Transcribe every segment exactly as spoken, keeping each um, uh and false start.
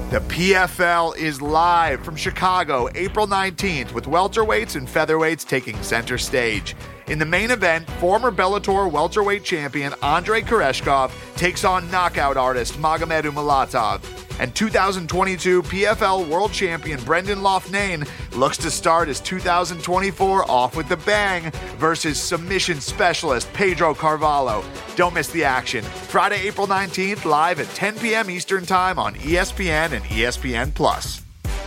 The P F L is live from Chicago, April nineteenth, with welterweights and featherweights taking center stage. In the main event, former Bellator welterweight champion Andrei Koreshkov takes on knockout artist Magomed Umalatov. And two thousand twenty-two P F L world champion Brendan Loughnane looks to start his two thousand twenty-four off with the bang versus submission specialist Pedro Carvalho. Don't miss the action. Friday, April nineteenth, live at ten p.m. Eastern Time on E S P N and E S P N Plus.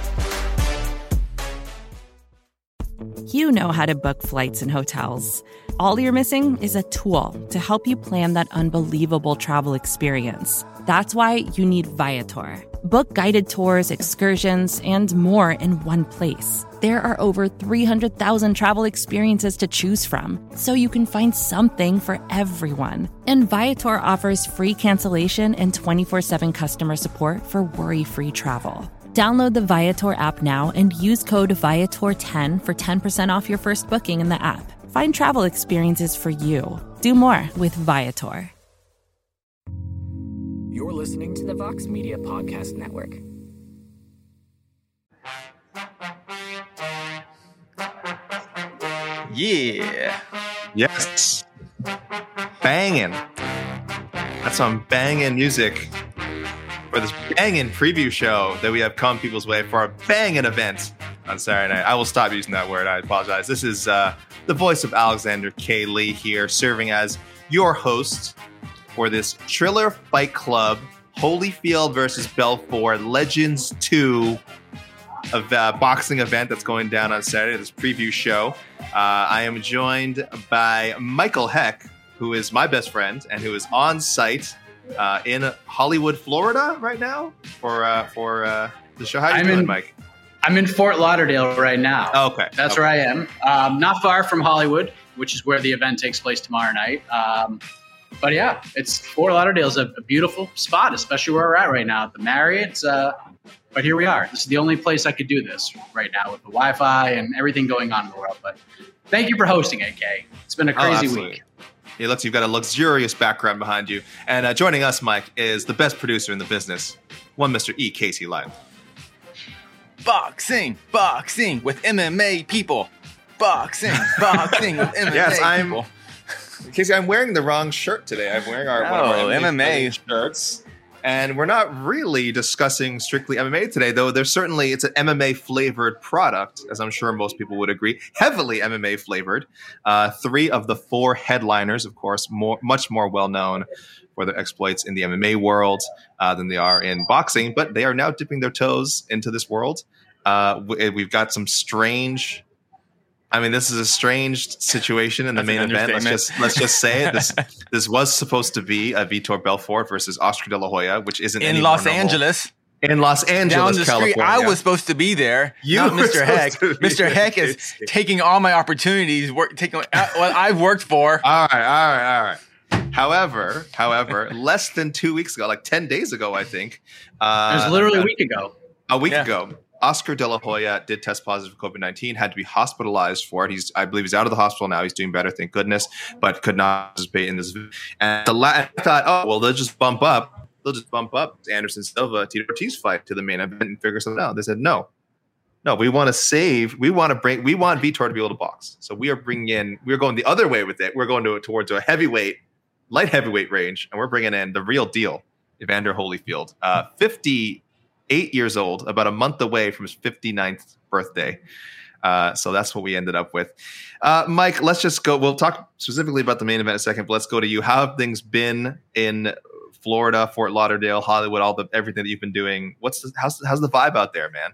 You know how to book flights and hotels. All you're missing is a tool to help you plan that unbelievable travel experience. That's why you need Viator. Book guided tours, excursions, and more in one place. There are over three hundred thousand travel experiences to choose from, so you can find something for everyone. And Viator offers free cancellation and twenty-four seven customer support for worry-free travel. Download the Viator app now and use code Viator ten for ten percent off your first booking in the app. Find travel experiences for you. Do more with Viator. You're listening to the Vox Media Podcast Network. Yeah. Yes. Banging. That's some banging music for this banging preview show that we have come people's way for our banging event on Saturday night. I will stop using that word. I apologize. This is uh, the voice of Alexander K. Lee here, serving as your host for this Triller Fight Club Holyfield versus Belfort Legends two of uh, boxing event that's going down on Saturday, this preview show. Uh, I am joined by Michael Heck, who is my best friend and who is on site uh, in Hollywood, Florida right now for uh, for uh, the show. How are you I'm doing, in, Mike? I'm in Fort Lauderdale right now. Oh, okay. That's okay. where I am. Um, not far from Hollywood, which is where the event takes place tomorrow night. Um, but yeah, it's Fort Lauderdale is a, a beautiful spot, especially where we're at right now at the Marriott. Uh, but here we are. This is the only place I could do this right now with the Wi-Fi and everything going on in the world. But thank you for hosting it, Kay. It's been a crazy oh, week. It looks you've got a luxurious background behind you. And uh, joining us, Mike, is the best producer in the business, one Mister E. Casey Live. Boxing, boxing with M M A people. Boxing, boxing with M M A yes, I'm, people. Casey, I'm wearing the wrong shirt today. I'm wearing our, oh, one of our M M A shirts. And we're not really discussing strictly M M A today, though there's certainly, it's an M M A flavored product, as I'm sure most people would agree, heavily M M A flavored. Uh, three of the four headliners, of course, more, much more well-known for their exploits in the M M A world uh, than they are in boxing, but they are now dipping their toes into this world. Uh, we've got some strange... I mean, this is a strange situation in the That's main event. Let's just let's just say it. This this was supposed to be a Vitor Belfort versus Oscar De La Hoya, which isn't in any Los more normal. Angeles. In Los Angeles, Down the California. street, I was supposed to be there. You not were Mister Heck. supposed to be Mister there, Heck is Casey. taking all my opportunities. Work, taking uh, what I've worked for. All right, all right, all right. However, however, less than two weeks ago, like ten days ago, I think. Uh, It was literally a week ago. A week Yeah. ago, Oscar De La Hoya did test positive for COVID nineteen, had to be hospitalized for it. He's, I believe he's out of the hospital now. He's doing better, thank goodness, but could not participate in this. And the la- I thought, oh, well, they'll just bump up. They'll just bump up Anderson Silva, Tito Ortiz fight to the main event and figure something out. They said, no. No, we want to save. We want to bring. We want Vitor to be able to box. So we are bringing in. We're going the other way with it. We're going to towards a heavyweight, light heavyweight range, and we're bringing in the real deal, Evander Holyfield, uh, fifty-eight years old, about a month away from his fifty-ninth birthday. Uh, so that's what we ended up with. Uh, Mike, let's just go. We'll talk specifically about the main event in a second, but let's go to you. How have things been in Florida, Fort Lauderdale, Hollywood, all the everything that you've been doing? What's the, how's how's the vibe out there, man?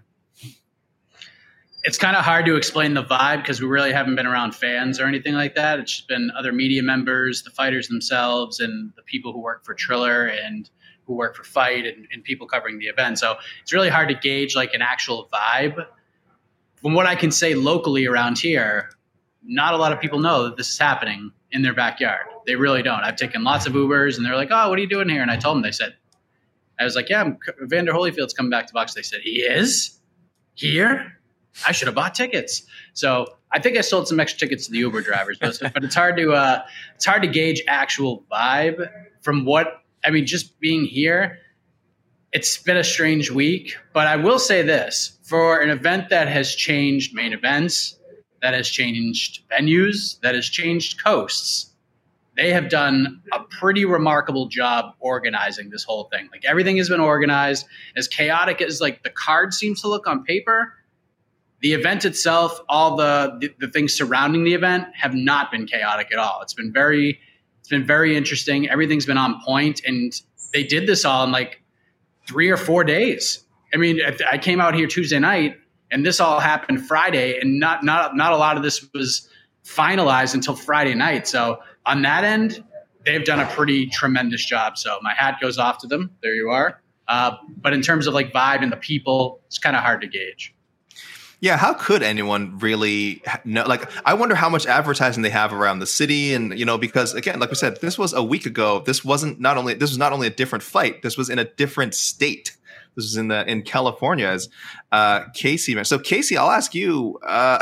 It's kind of hard to explain the vibe because we really haven't been around fans or anything like that. It's just been other media members, the fighters themselves, and the people who work for Triller and who work for Fight and, and people covering the event. So it's really hard to gauge like an actual vibe. From what I can say locally around here, not a lot of people know that this is happening in their backyard. They really don't. I've taken lots of Ubers and they're like, oh, what are you doing here? And I told them, they said, I was like, yeah, I'm, Evander Holyfield's coming back to box. They said, he is here? I should have bought tickets. So I think I sold some extra tickets to the Uber drivers, but it's hard to uh, it's hard to gauge actual vibe from what I mean. Just being here, it's been a strange week, but I will say this. For an event that has changed main events, that has changed venues, that has changed coasts, they have done a pretty remarkable job organizing this whole thing. Like, everything has been organized. As chaotic as like the card seems to look on paper, the event itself, all the, the the things surrounding the event have not been chaotic at all. It's been very, it's been very interesting. Everything's been on point, and they did this all in like three or four days. I mean, I came out here Tuesday night, and this all happened Friday, and not not not a lot of this was finalized until Friday night. So on that end, they've done a pretty tremendous job. So my hat goes off to them. There you are. Uh, but in terms of like vibe and the people, it's kind of hard to gauge. Yeah, how could anyone really know? Like, I wonder how much advertising they have around the city, and you know, because again, like we said, this was a week ago. This wasn't not only this was not only a different fight. This was in a different state. This was in the in California, as uh, Casey. So, Casey, I'll ask you: uh,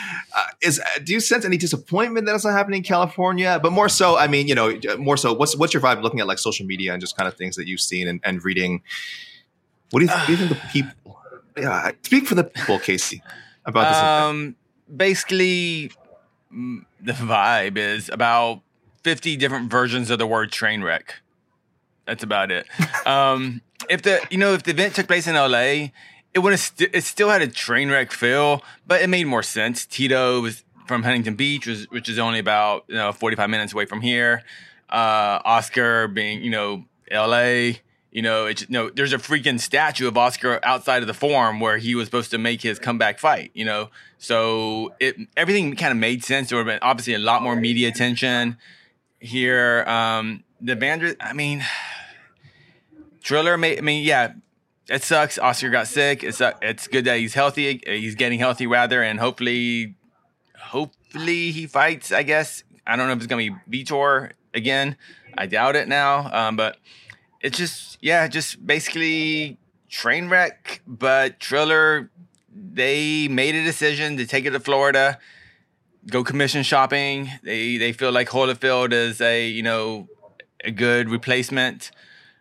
is do you sense any disappointment that it's not happening in California? But more so, I mean, you know, more so, what's what's your vibe looking at like social media and just kind of things that you've seen and, and reading? What do you, th- what do you think the people? Yeah, speak for the people, Casey, about this. Um, basically, the vibe is about fifty different versions of the word train wreck. That's about it. um, if the you know if the event took place in L A, it would have st- it still had a train wreck feel, but it made more sense. Tito was from Huntington Beach, was, which is only about you know forty-five minutes away from here. Uh, Oscar being you know L A. You know, it's, you know, there's a freaking statue of Oscar outside of the Forum where he was supposed to make his comeback fight, you know. So it everything kind of made sense. There would have been obviously a lot more media attention here. Um, the Vander, I mean, Triller, may, I mean, yeah, it sucks. Oscar got sick. It's uh, it's good that he's healthy. He's getting healthy, rather, and hopefully, hopefully he fights, I guess. I don't know if it's going to be Vitor again. I doubt it now, um, but... It's just, yeah, just basically train wreck, but Triller, they made a decision to take it to Florida, go commission shopping. They they feel like Holyfield is a, you know, a good replacement.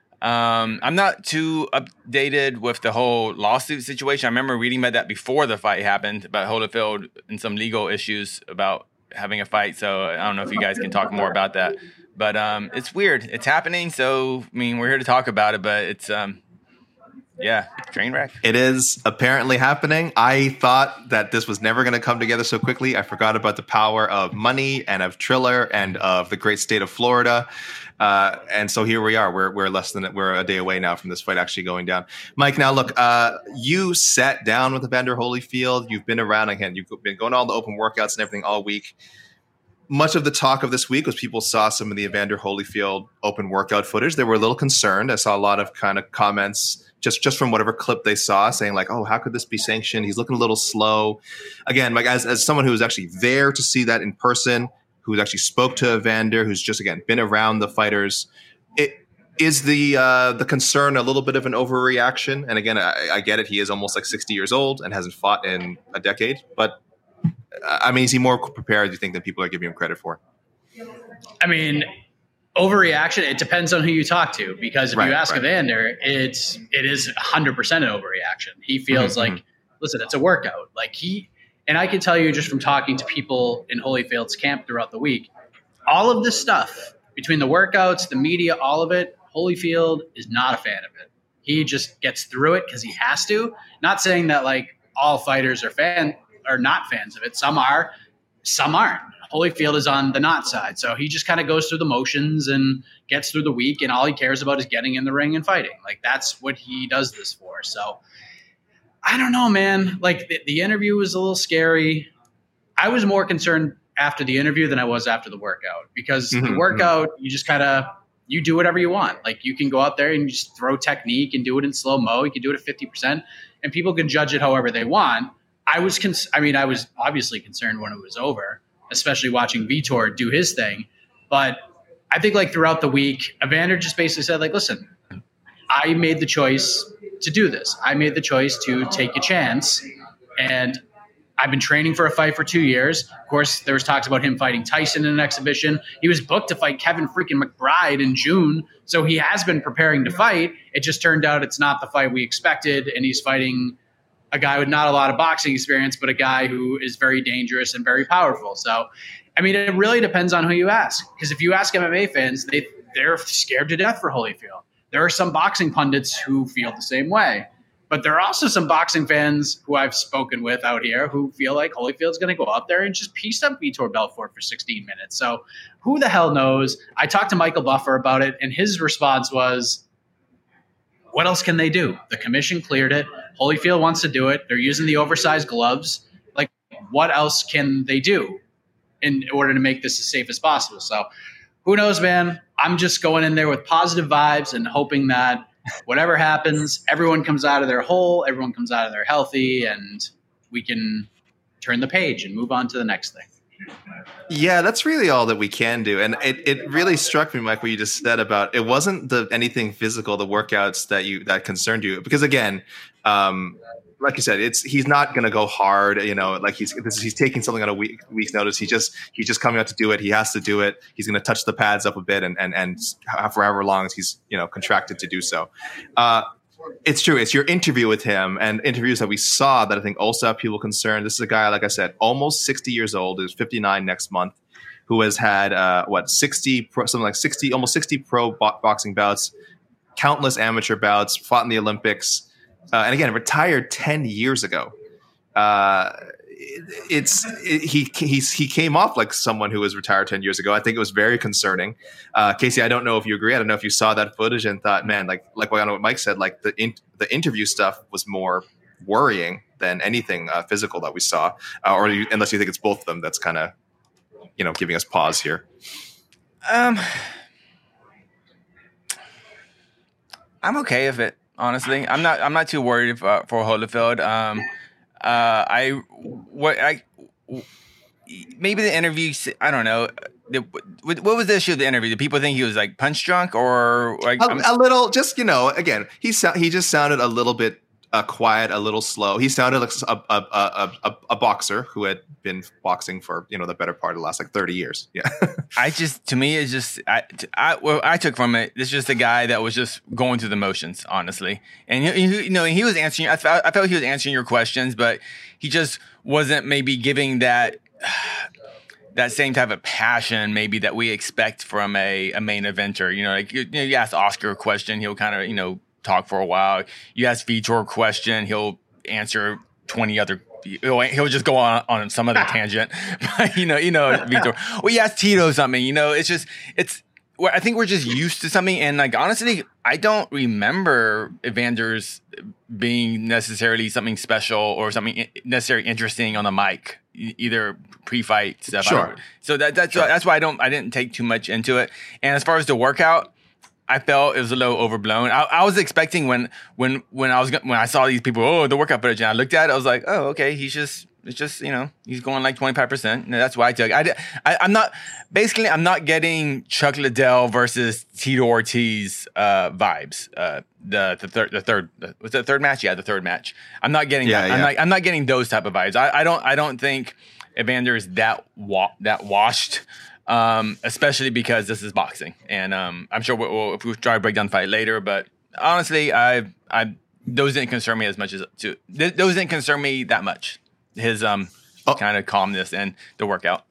Um, I'm not too updated with the whole lawsuit situation. I remember reading about that before the fight happened, about Holyfield and some legal issues about having a fight. So I don't know if you guys can talk more about that. But um, it's weird. It's happening. So, I mean, we're here to talk about it, but it's, um, yeah, train wreck. It is apparently happening. I thought that this was never going to come together so quickly. I forgot about the power of money and of Triller and of the great state of Florida. Uh, and so here we are. We're we're less than we're a day away now from this fight actually going down. Mike, now look, uh, you sat down with Evander Holyfield. You've been around again. You've been going to all the open workouts and everything all week. Much of the talk of this week was people saw some of the Evander Holyfield open workout footage. They were a little concerned. I saw a lot of kind of comments just, just from whatever clip they saw saying like, oh, how could this be sanctioned? He's looking a little slow. Again, like as, as someone who was actually there to see that in person, who actually spoke to Evander, who's just, again, been around the fighters, it is the uh, the concern a little bit of an overreaction? And again, I, I get it. He is almost like sixty years old and hasn't fought in a decade, but I mean, is he more prepared, do you think, than people are giving him credit for? I mean, overreaction, it depends on who you talk to. Because if right, you ask right. Evander, it's, it is one hundred percent an overreaction. He feels mm-hmm. like, listen, it's a workout. Like he, and I can tell you just from talking to people in Holyfield's camp throughout the week, all of this stuff, between the workouts, the media, all of it, Holyfield is not a fan of it. He just gets through it because he has to. Not saying that like all fighters are fan are not fans of it. Some are, some aren't. Holyfield is on the not side. So he just kind of goes through the motions and gets through the week, and all he cares about is getting in the ring and fighting. Like that's what he does this for. So I don't know, man. Like the, the interview was a little scary. I was more concerned after the interview than I was after the workout, because mm-hmm, the workout, mm-hmm. you just kind of, you do whatever you want. Like you can go out there and you just throw technique and do it in slow mo. You can do it at fifty percent and people can judge it however they want. I was, cons- I mean, I was obviously concerned when it was over, especially watching Vitor do his thing. But I think like throughout the week, Evander just basically said like, listen, I made the choice to do this. I made the choice to take a chance, and I've been training for a fight for two years. Of course, there was talks about him fighting Tyson in an exhibition. He was booked to fight Kevin freaking McBride in June. So he has been preparing to fight. It just turned out it's not the fight we expected. And he's fighting a guy with not a lot of boxing experience, but a guy who is very dangerous and very powerful. So, I mean, it really depends on who you ask. Because if you ask M M A fans, they, they're scared to death for Holyfield. There are some boxing pundits who feel the same way. But there are also some boxing fans who I've spoken with out here who feel like Holyfield's going to go out there and just piece up Vitor Belfort for sixteen minutes. So who the hell knows? I talked to Michael Buffer about it, and his response was, what else can they do? The commission cleared it. Holyfield wants to do it. They're using the oversized gloves. Like, what else can they do in order to make this as safe as possible? So who knows, man? I'm just going in there with positive vibes and hoping that whatever happens, everyone comes out of their hole, everyone comes out of there healthy, and we can turn the page and move on to the next thing. Yeah, that's really all that we can do. And it, it really struck me, Mike, what you just said about it wasn't the anything physical, the workouts that you that concerned you. Because again, um, like you said, it's he's not going to go hard. You know, like he's this, he's taking something on a week week's notice. He just he's just coming out to do it. He has to do it. He's going to touch the pads up a bit, and and and for however long as he's you know contracted to do so. Uh, it's true. It's your interview with him and interviews that we saw that I think also have people concerned. This is a guy, like I said, almost sixty years old. Is fifty-nine next month. Who has had uh, what sixty pro, something like sixty, almost sixty pro bo- boxing bouts, countless amateur bouts, fought in the Olympics. Uh, and again, retired ten years ago. Uh, it, it's it, he he's, he came off like someone who was retired ten years ago. I think it was very concerning. Uh, Casey, I don't know if you agree. I don't know if you saw that footage and thought, man, like like what, what Mike said, like the in, the interview stuff was more worrying than anything uh, physical that we saw. Uh, or you, unless you think it's both of them, that's kind of you know giving us pause here. Um, I'm okay with it. Honestly, I'm not. I'm not too worried for, for Holyfield. Um, uh, I what I maybe the interview. I don't know. The, what was the issue of the interview? Did people think he was like punch drunk or like a, a little? Just you know, again, he so, he just sounded a little bit uh, quiet, a little slow. He sounded like a a, a a a boxer who had been boxing for you know the better part of the last like thirty years. Yeah. I just, to me, it's just, I, I, what I took from it, it's just a guy that was just going through the motions, honestly. And, he, he, you know, he was answering, I felt, I felt he was answering your questions, but he just wasn't maybe giving that, that same type of passion maybe that we expect from a, a main eventer. You know, like, you, you know, you ask Oscar a question, he'll kind of, you know, talk for a while. You ask Vitor a question, he'll answer twenty other He'll, he'll just go on on some other tangent, but you know, you know, Vitor. Well, you ask Tito something. You know, it's just, it's. I think we're just used to something, and like honestly, I don't remember Evander's being necessarily something special or something necessarily interesting on the mic, either pre-fight stuff. Sure. So that that's sure. that's why I don't. I didn't take too much into it. And as far as the workout, I felt it was a little overblown. I, I was expecting when when when I was when I saw these people, oh, the workout footage, and I looked at it, I was like, oh, okay, he's just it's just you know he's going like twenty-five percent. And that's why I took. I, I I'm not basically I'm not getting Chuck Liddell versus Tito Ortiz uh, vibes. Uh, the the third the third was the third match? Yeah, the third match. I'm not getting. Yeah, that. yeah. I'm not I'm not getting those type of vibes. I, I don't I don't think Evander is that wa- that washed. Um, especially because this is boxing, and um, I'm sure we'll, we'll, if we try to break down the fight later. But honestly, I, I those didn't concern me as much as to th- those didn't concern me that much. His um oh. kind of calmness and the workout.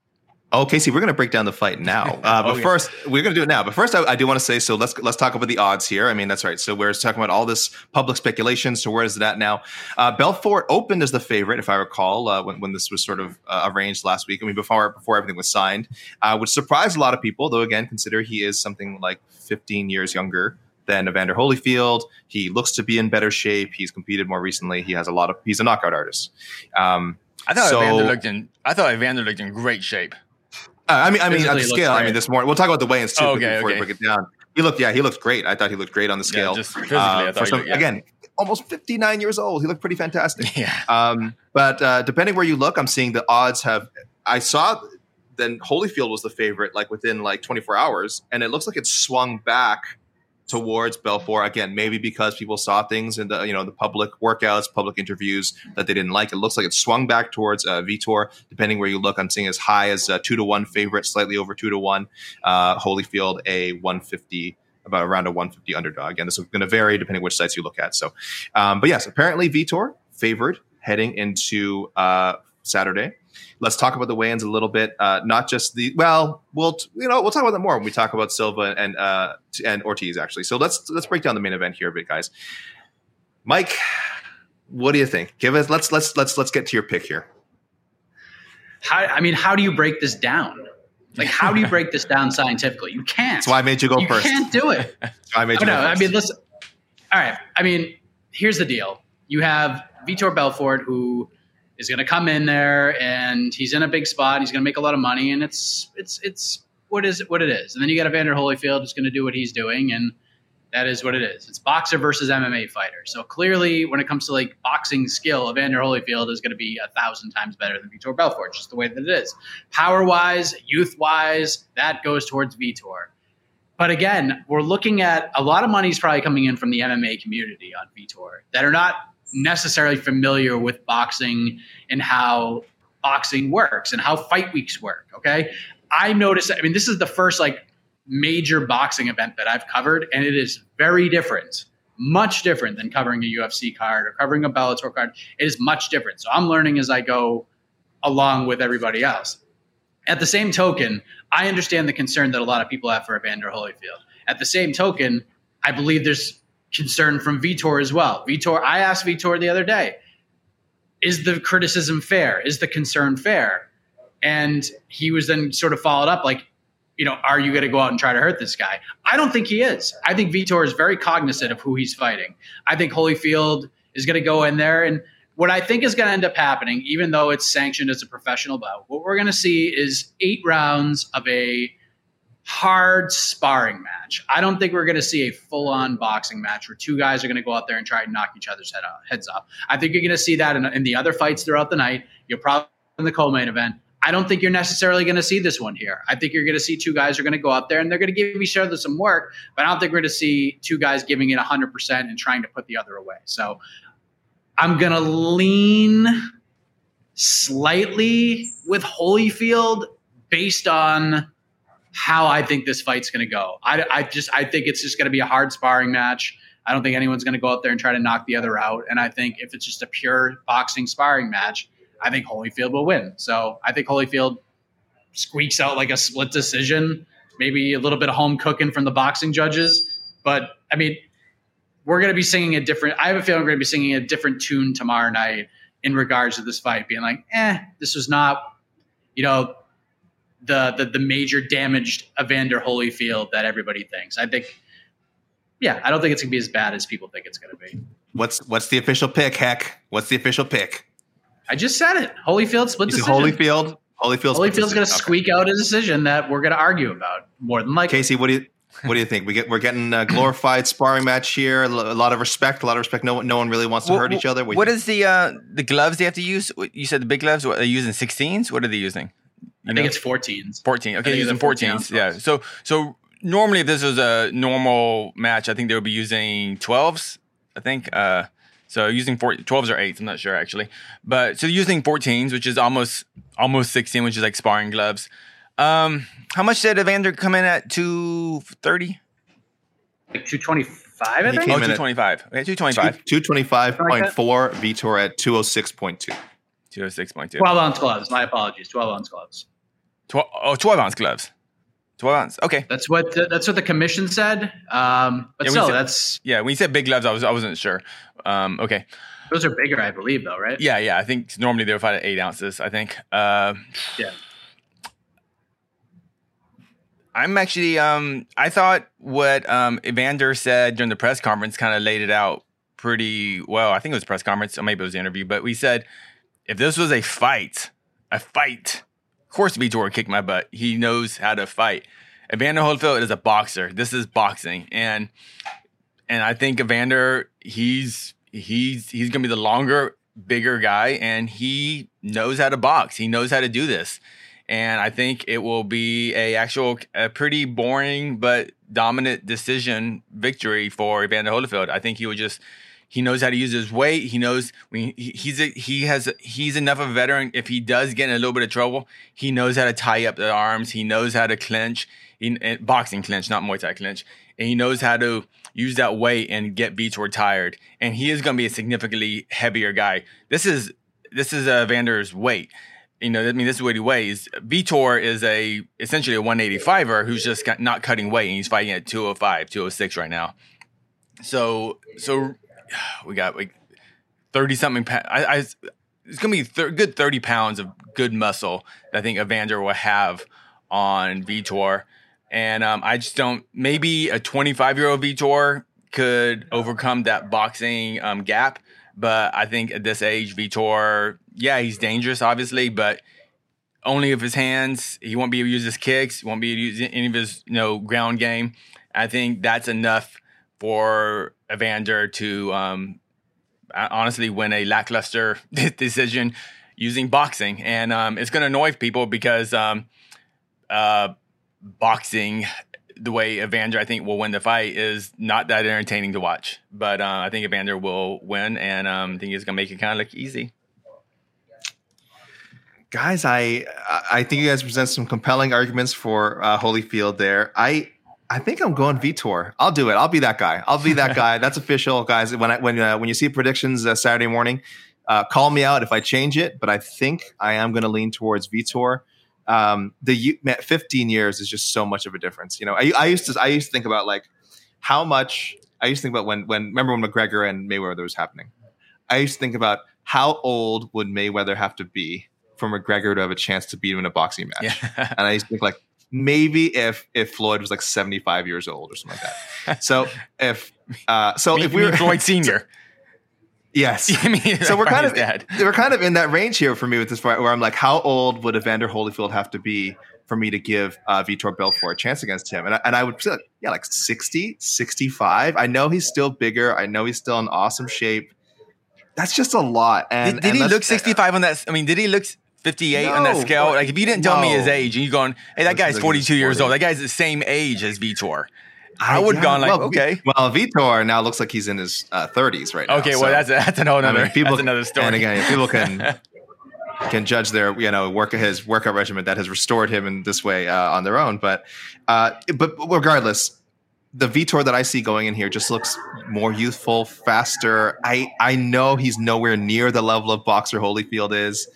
Oh, Casey, we're going to break down the fight now. Uh, but okay. first, we're going to do it now. But first, I, I do want to say, so let's let's talk about the odds here. I mean, that's right. So we're talking about all this public speculation. So where is it at now? Uh, Belfort opened as the favorite, if I recall, uh, when, when this was sort of uh, arranged last week. I mean, before before everything was signed, uh, which surprised a lot of people, though, again, consider he is something like fifteen years younger than Evander Holyfield. He looks to be in better shape. He's competed more recently. He has a lot of, he's a knockout artist. Um, I thought so, Evander looked in, I thought Evander looked in great shape. Uh, I mean, I mean, Physically on the looks scale. I great. mean, this morning we'll talk about the weigh-ins too Oh, okay, before okay. we break it down. He looked, yeah, he looked great. I thought he looked great on the scale. Yeah, just physically, Uh, I thought for he some- looked- yeah. Again, almost fifty-nine years old. He looked pretty fantastic. Yeah. Um, but uh, depending where you look, I'm seeing the odds have. I saw then Holyfield was the favorite, like within like twenty-four hours, and it looks like it swung back towards Belfort again, maybe because people saw things in the you know the public workouts, public interviews that they didn't like. It looks like it swung back towards uh, Vitor. Depending where you look, I'm seeing as high as a two to one favorite, slightly over two to one. Uh, Holyfield a one fifty, about around a one fifty underdog. Again, this is going to vary depending which sites you look at. So, um, but yes, apparently Vitor favored heading into uh, Saturday. Let's talk about the weigh-ins a little bit. Uh, not just the well, we'll you know we'll talk about that more when we talk about Silva and uh, and Ortiz actually. So let's let's break down the main event here a bit, guys. Mike, what do you think? Give us let's let's let's let's get to your pick here. How, I mean, how do you break this down? Like, how do you break this down scientifically? You can't. That's why I made you go you first. You can't do it. That's why I made you oh, go no, first. I mean, listen. All right. I mean, here's the deal. You have Vitor Belfort, who is going to come in there, and he's in a big spot. He's going to make a lot of money, and it's it's it's what is what it is. And then you got Evander Holyfield, who's going to do what he's doing, and that is what it is. It's boxer versus M M A fighter. So clearly, when it comes to like boxing skill, Evander Holyfield is going to be a thousand times better than Vitor Belfort, just the way that it is. Power wise, youth wise, that goes towards Vitor. But again, we're looking at a lot of money's probably coming in from the M M A community on Vitor that are not necessarily familiar with boxing and how boxing works and how fight weeks work. Okay. I noticed, I mean, this is the first like major boxing event that I've covered, and it is very different, much different than covering a U F C card or covering a Bellator card. It is much different. So I'm learning as I go along with everybody else. At the same token, I understand the concern that a lot of people have for Evander Holyfield. At the same token, I believe there's concern from Vitor as well. Vitor, I asked Vitor the other day, is the criticism fair? Is the concern fair? And he was then sort of followed up like, you know, are you going to go out and try to hurt this guy? I don't think he is. I think Vitor is very cognizant of who he's fighting. I think Holyfield is going to go in there. And what I think is going to end up happening, even though it's sanctioned as a professional bout, what we're going to see is eight rounds of a hard sparring match. I don't think we're going to see a full-on boxing match where two guys are going to go out there and try and knock each other's head off, heads off. I think you're going to see that in, in the other fights throughout the night. You're probably in the co-main event. I don't think you're necessarily going to see this one here. I think you're going to see two guys are going to go out there and they're going to give each other some work, but I don't think we're going to see two guys giving it one hundred percent and trying to put the other away. So I'm going to lean slightly with Holyfield based on how I think this fight's going to go. I, I just I think it's just going to be a hard sparring match. I don't think anyone's going to go out there and try to knock the other out. And I think if it's just a pure boxing sparring match, I think Holyfield will win. So I think Holyfield squeaks out like a split decision, maybe a little bit of home cooking from the boxing judges. But, I mean, we're going to be singing a different – I have a feeling we're going to be singing a different tune tomorrow night in regards to this fight, being like, eh, this was not, you know, the the, the major damaged Evander Holyfield that everybody thinks. I think – yeah, I don't think it's going to be as bad as people think it's going to be. What's what's the official pick, Heck? What's the official pick? I just said it. Holyfield split You decision. Holyfield? Holyfield's, Holyfield's going to okay. squeak out a decision that we're going to argue about more than likely. Casey, what do you what do you think? We get we're getting a glorified sparring match here. A lot of respect. A lot of respect. No one no one really wants to Well, hurt each other. What is the uh, the gloves they have to use? You said the big gloves. What, are they using sixteens? What are they using? You I know? think it's fourteens. fourteen. Okay, think using it's a fourteen fourteens. ounce Yeah. gloves. So so normally if this was a normal match, I think they would be using twelves. I think. Uh, so using four, twelves or eights, I'm not sure actually. But so using fourteens, which is almost almost sixteen, which is like sparring gloves. Um, how much did Evander come in at? two thirty? Like two twenty-five, I He think. came Oh, in at two twenty-five. Okay, two twenty-five. two twenty-five point four, Vitor at two oh six point two. two oh six point two. twelve ounce gloves. My apologies. twelve ounce gloves. twelve, oh, twelve ounce gloves. twelve ounce. Okay. That's what the, that's what the commission said. Um, but Yeah, we still, said- that's Yeah, when you said big gloves, I was I wasn't sure. Um, okay. those are bigger, I believe, though, right? Yeah, yeah. I think normally they would fight at eight ounces. I think. Uh, Yeah. I'm actually. Um, I thought what um, Evander said during the press conference kind of laid it out pretty well. I think it was a press conference, or maybe it was the interview. But we said if this was a fight, a fight, of course Vitor would kick my butt. He knows how to fight. Evander Holyfield is a boxer. This is boxing, and and I think Evander he's he's he's gonna be the longer, bigger guy, and he knows how to box. He knows how to do this. And I think it will be a actual, a pretty boring but dominant decision victory for Evander Holyfield. I think he would just, he knows how to use his weight. He knows when he, he's a, he has he's enough of a veteran. If he does get in a little bit of trouble, he knows how to tie up the arms. He knows how to clinch, he, boxing clinch, not Muay Thai clinch, and he knows how to use that weight and get Vitor tired. And he is going to be a significantly heavier guy. This is this is uh, Evander's weight. You know, I mean, this is what he weighs. Vitor is a essentially a one eighty-fiver who's just got, not cutting weight, and he's fighting at two oh five, two oh six right now. So, so we got like thirty something. Pa- I, I, it's gonna be a good thirty pounds of good muscle that I think Evander will have on Vitor, and um, I just don't. Maybe a twenty-five year old Vitor could overcome that boxing um, gap. But I think at this age, Vitor, yeah, he's dangerous, obviously, but only of his hands. He won't be able to use his kicks. He won't be able to use any of his, you know, ground game. I think that's enough for Evander to um, honestly win a lackluster decision using boxing. And um, it's going to annoy people because um, uh, boxing, the way Evander, I think, will win the fight is not that entertaining to watch. But uh, I think Evander will win, and um, I think he's going to make it kind of look easy. Guys, I I think you guys present some compelling arguments for uh, Holyfield there. I I think I'm going Vitor. I'll do it. I'll be that guy. I'll be that guy. That's official, guys. When I, when uh, when you see predictions uh, Saturday morning, uh, call me out if I change it. But I think I am going to lean towards Vitor. Um, the man, fifteen years is just so much of a difference. You know, I, I used to, I used to think about like how much I used to think about when, when, remember when McGregor and Mayweather was happening, I used to think about how old would Mayweather have to be for McGregor to have a chance to beat him in a boxing match. Yeah. And I used to think like, maybe if, if Floyd was like seventy-five years old or something like that. So if, uh, so me, if we were Floyd Senior, yes. I mean, so we're kind of dad. we're kind of in that range here for me with this fight, where I'm like, how old would Evander Holyfield have to be for me to give uh, Vitor Belfort a chance against him? And I, and I would say, like, yeah, like sixty, sixty-five. I know he's still bigger. I know he's still in awesome shape. That's just a lot. And did, did and he look sixty-five on that? I mean, did he look fifty-eight no, on that scale? Like, if you didn't tell no. me his age, and you're going, hey, that guy's forty-two years old. forty. That guy's the same age as Vitor. I would have yeah, gone like, well, okay. Well, Vitor now looks like he's in his uh, thirties right now. Okay, so, well, that's that's another, I mean, people, that's another story. And again, people can can judge their you know work his workout regimen that has restored him in this way uh, on their own. But uh, but regardless, the Vitor that I see going in here just looks more youthful, faster. I I know he's nowhere near the level of boxer Holyfield is.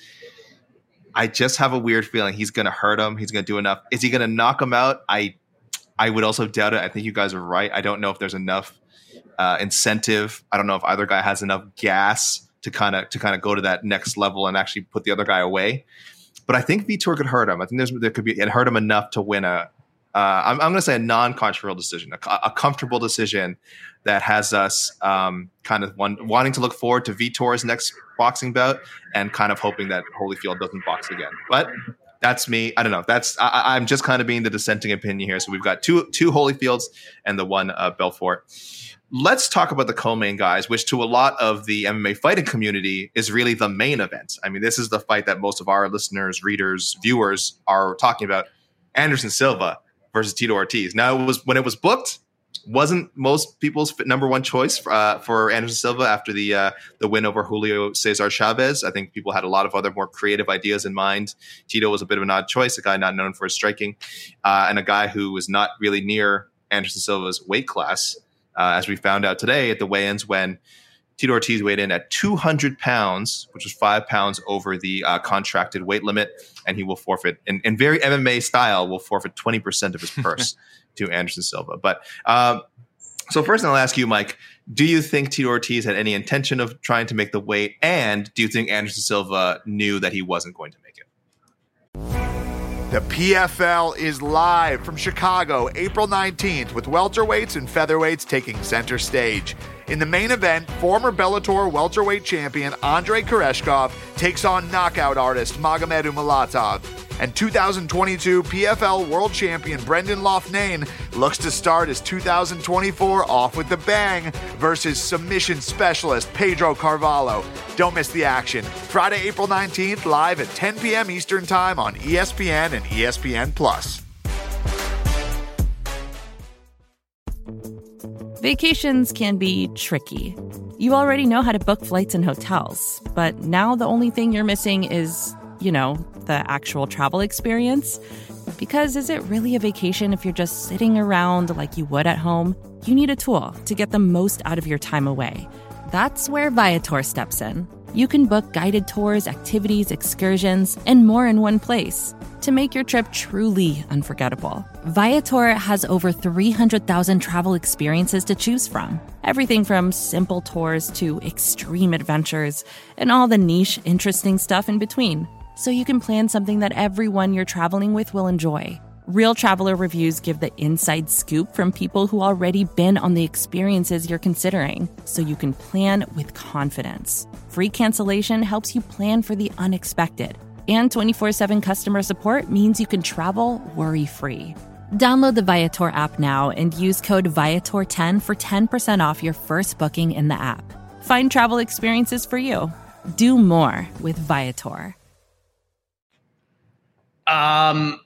I just have a weird feeling he's going to hurt him. He's going to do enough. Is he going to knock him out? I I would also doubt it. I think you guys are right. I don't know if there's enough uh, incentive. I don't know if either guy has enough gas to kind of to kind of go to that next level and actually put the other guy away. But I think Vitor could hurt him. I think there's there could be it hurt him enough to win a. Uh, I'm, I'm going to say a non-controversial decision, a, a comfortable decision that has us um, kind of one, wanting to look forward to Vitor's next boxing bout and kind of hoping that Holyfield doesn't box again. But that's me. I don't know. That's I, I'm just kind of being the dissenting opinion here. So we've got two two Holyfields and the one uh, Belfort. Let's talk about the co-main guys, which to a lot of the M M A fighting community is really the main event. I mean, this is the fight that most of our listeners, readers, viewers are talking about. Anderson Silva versus Tito Ortiz. Now, it was when it was booked, wasn't most people's number one choice for, uh, for Anderson Silva after the uh, the win over Julio Cesar Chavez. I think people had a lot of other more creative ideas in mind. Tito was a bit of an odd choice, a guy not known for his striking, uh, and a guy who was not really near Anderson Silva's weight class, uh, as we found out today at the weigh-ins when Tito Ortiz weighed in at two hundred pounds, which was five pounds over the uh, contracted weight limit, and he will forfeit, in, in very M M A style, will forfeit twenty percent of his purse to Anderson Silva. But um, so first I'll ask you, Mike, do you think Tito Ortiz had any intention of trying to make the weight, and do you think Anderson Silva knew that he wasn't going to make it? The P F L is live from Chicago, April nineteenth, with welterweights and featherweights taking center stage. In the main event, former Bellator welterweight champion Andrei Koreshkov takes on knockout artist Magomed Umalatov. And two thousand twenty-two P F L World Champion Brendan Loughnane looks to start his two thousand twenty-four off with a bang versus submission specialist Pedro Carvalho. Don't miss the action. Friday, April nineteenth, live at ten p.m. Eastern Time on E S P N and E S P N Plus. Vacations can be tricky. You already know how to book flights and hotels, but now the only thing you're missing is, you know, the actual travel experience. Because is it really a vacation if you're just sitting around like you would at home? You need a tool to get the most out of your time away. That's where Viator steps in. You can book guided tours, activities, excursions, and more in one place to make your trip truly unforgettable. Viator has over three hundred thousand travel experiences to choose from. Everything from simple tours to extreme adventures and all the niche, interesting stuff in between. So you can plan something that everyone you're traveling with will enjoy. Real traveler reviews give the inside scoop from people who already been on the experiences you're considering, so you can plan with confidence. Free cancellation helps you plan for the unexpected. And twenty-four seven customer support means you can travel worry-free. Download the Viator app now and use code Viator ten for ten percent off your first booking in the app. Find travel experiences for you. Do more with Viator. Um,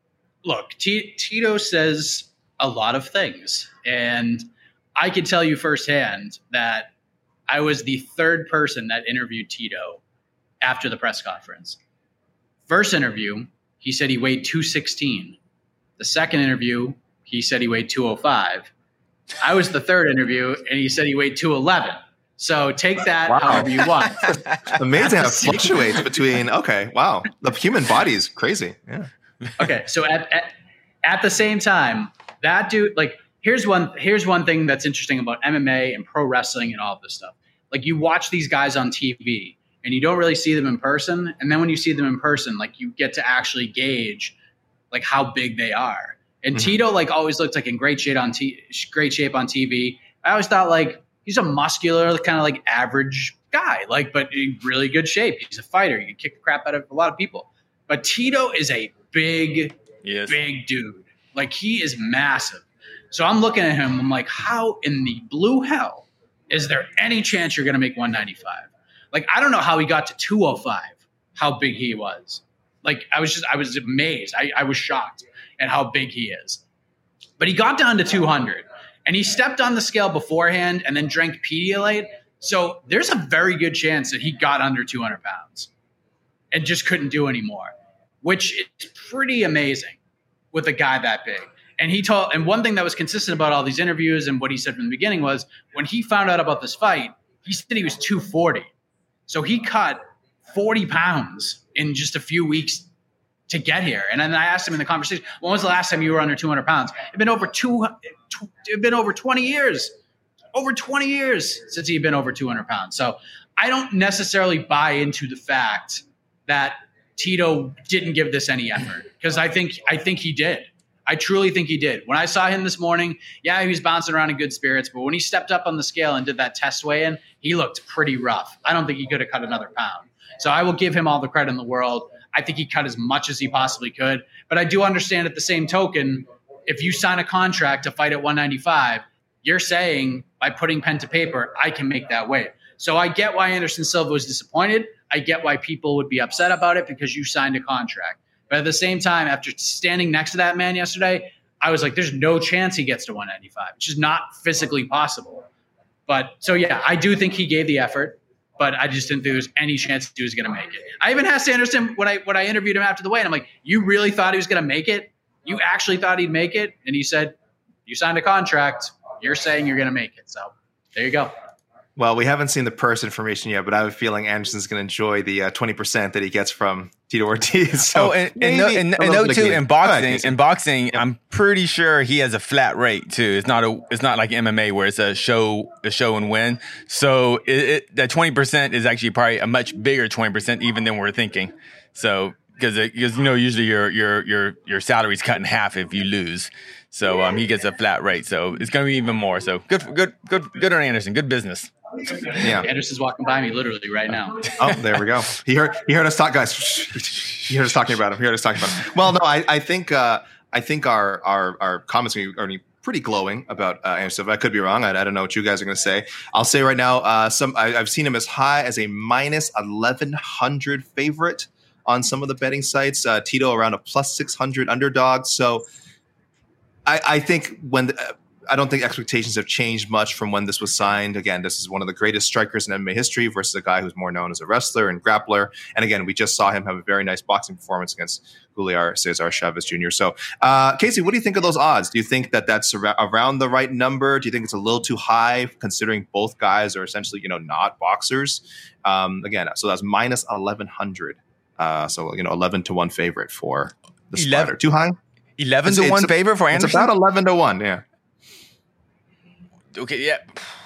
look, T- Tito says a lot of things, and I can tell you firsthand that I was the third person that interviewed Tito after the press conference. First interview, he said he weighed two sixteen. The second interview, he said he weighed two oh five. I was the third interview, and he said he weighed two eleven. So take that wow. however you want. Amazing how it fluctuates between, okay, wow. The human body is crazy. Yeah. Okay, so at, at at the same time, that dude, like, here's one here's one thing that's interesting about M M A and pro wrestling and all of this stuff. Like, you watch these guys on T V, and you don't really see them in person. And then when you see them in person, like, you get to actually gauge like how big they are. And mm-hmm. Tito like always looked like in great shape on t- great shape on T V. I always thought like he's a muscular, kind of like average guy, like, but in really good shape. He's a fighter. He can kick the crap out of a lot of people. But Tito is a big, yes. big dude. Like, he is massive. So I'm looking at him. I'm like, how in the blue hell is there any chance you're going to make one ninety-five? Like, I don't know how he got to two oh five, how big he was. Like, I was just, I was amazed. I, I was shocked at how big he is. But he got down to two hundred, and he stepped on the scale beforehand and then drank Pedialyte. So there's a very good chance that he got under two hundred pounds and just couldn't do anymore, which is pretty amazing with a guy that big. And he told, and one thing that was consistent about all these interviews and what he said from the beginning was when he found out about this fight, he said he was two forty. So he cut forty pounds in just a few weeks to get here. And then I asked him in the conversation, when was the last time you were under two hundred pounds? It'd been over two, it'd been over twenty years, over twenty years since he'd been over two hundred pounds. So I don't necessarily buy into the fact that Tito didn't give this any effort, because I think, I think he did. I truly think he did. When I saw him this morning, yeah, he was bouncing around in good spirits, but when he stepped up on the scale and did that test weigh-in, he looked pretty rough. I don't think he could have cut another pound. So I will give him all the credit in the world. I think he cut as much as he possibly could. But I do understand at the same token, if you sign a contract to fight at one ninety-five, you're saying by putting pen to paper, I can make that weight. So I get why Anderson Silva was disappointed. I get why people would be upset about it because you signed a contract. But at the same time, after standing next to that man yesterday, I was like, there's no chance he gets to one ninety-five. It's just not physically possible. But so, yeah, I do think he gave the effort, but I just didn't think there was any chance he was going to make it. I even asked Anderson when I when I interviewed him after the weigh-in, I'm like, you really thought he was going to make it? You actually thought he'd make it? And he said, you signed a contract. You're saying you're going to make it. So there you go. Well, we haven't seen the purse information yet, but I have a feeling Anderson's going to enjoy the uh, twenty percent that he gets from Tito Ortiz. So oh, and, and, no, and, and note too, in boxing, ahead, in boxing, yeah. I'm pretty sure he has a flat rate too. It's not a, it's not like M M A where it's a show, a show and win. So it, it, that twenty percent is actually probably a much bigger twenty percent even than we're thinking. So because because you know usually your your your your salary's cut in half if you lose. So um, he gets a flat rate. So it's going to be even more. So good, good, good, good on Anderson. Good business. Yeah, Anderson's walking by me literally right now. Oh, there we go. He heard he heard us talk, guys. You heard us talking about him. You heard us talking about him. Well, no, I, I think uh, I think our our our comments are already pretty glowing about uh, Anderson Silva. I could be wrong. I, I don't know what you guys are going to say. I'll say right now, uh, some I, I've seen him as high as a minus eleven hundred favorite on some of the betting sites. Uh, Tito around a plus six hundred underdog. So I, I think when the, I don't think expectations have changed much from when this was signed. Again, this is one of the greatest strikers in M M A history versus a guy who's more known as a wrestler and grappler. And again, we just saw him have a very nice boxing performance against Julio Cesar Chavez Junior So, uh, Casey, what do you think of those odds? Do you think that that's ar- around the right number? Do you think it's a little too high considering both guys are essentially, you know, not boxers? Um, again, so that's minus eleven hundred. Uh, so, you know, eleven to one favorite for the spider. Too high? eleven to one favorite for Anderson? It's about eleven to one, yeah. Okay, yeah.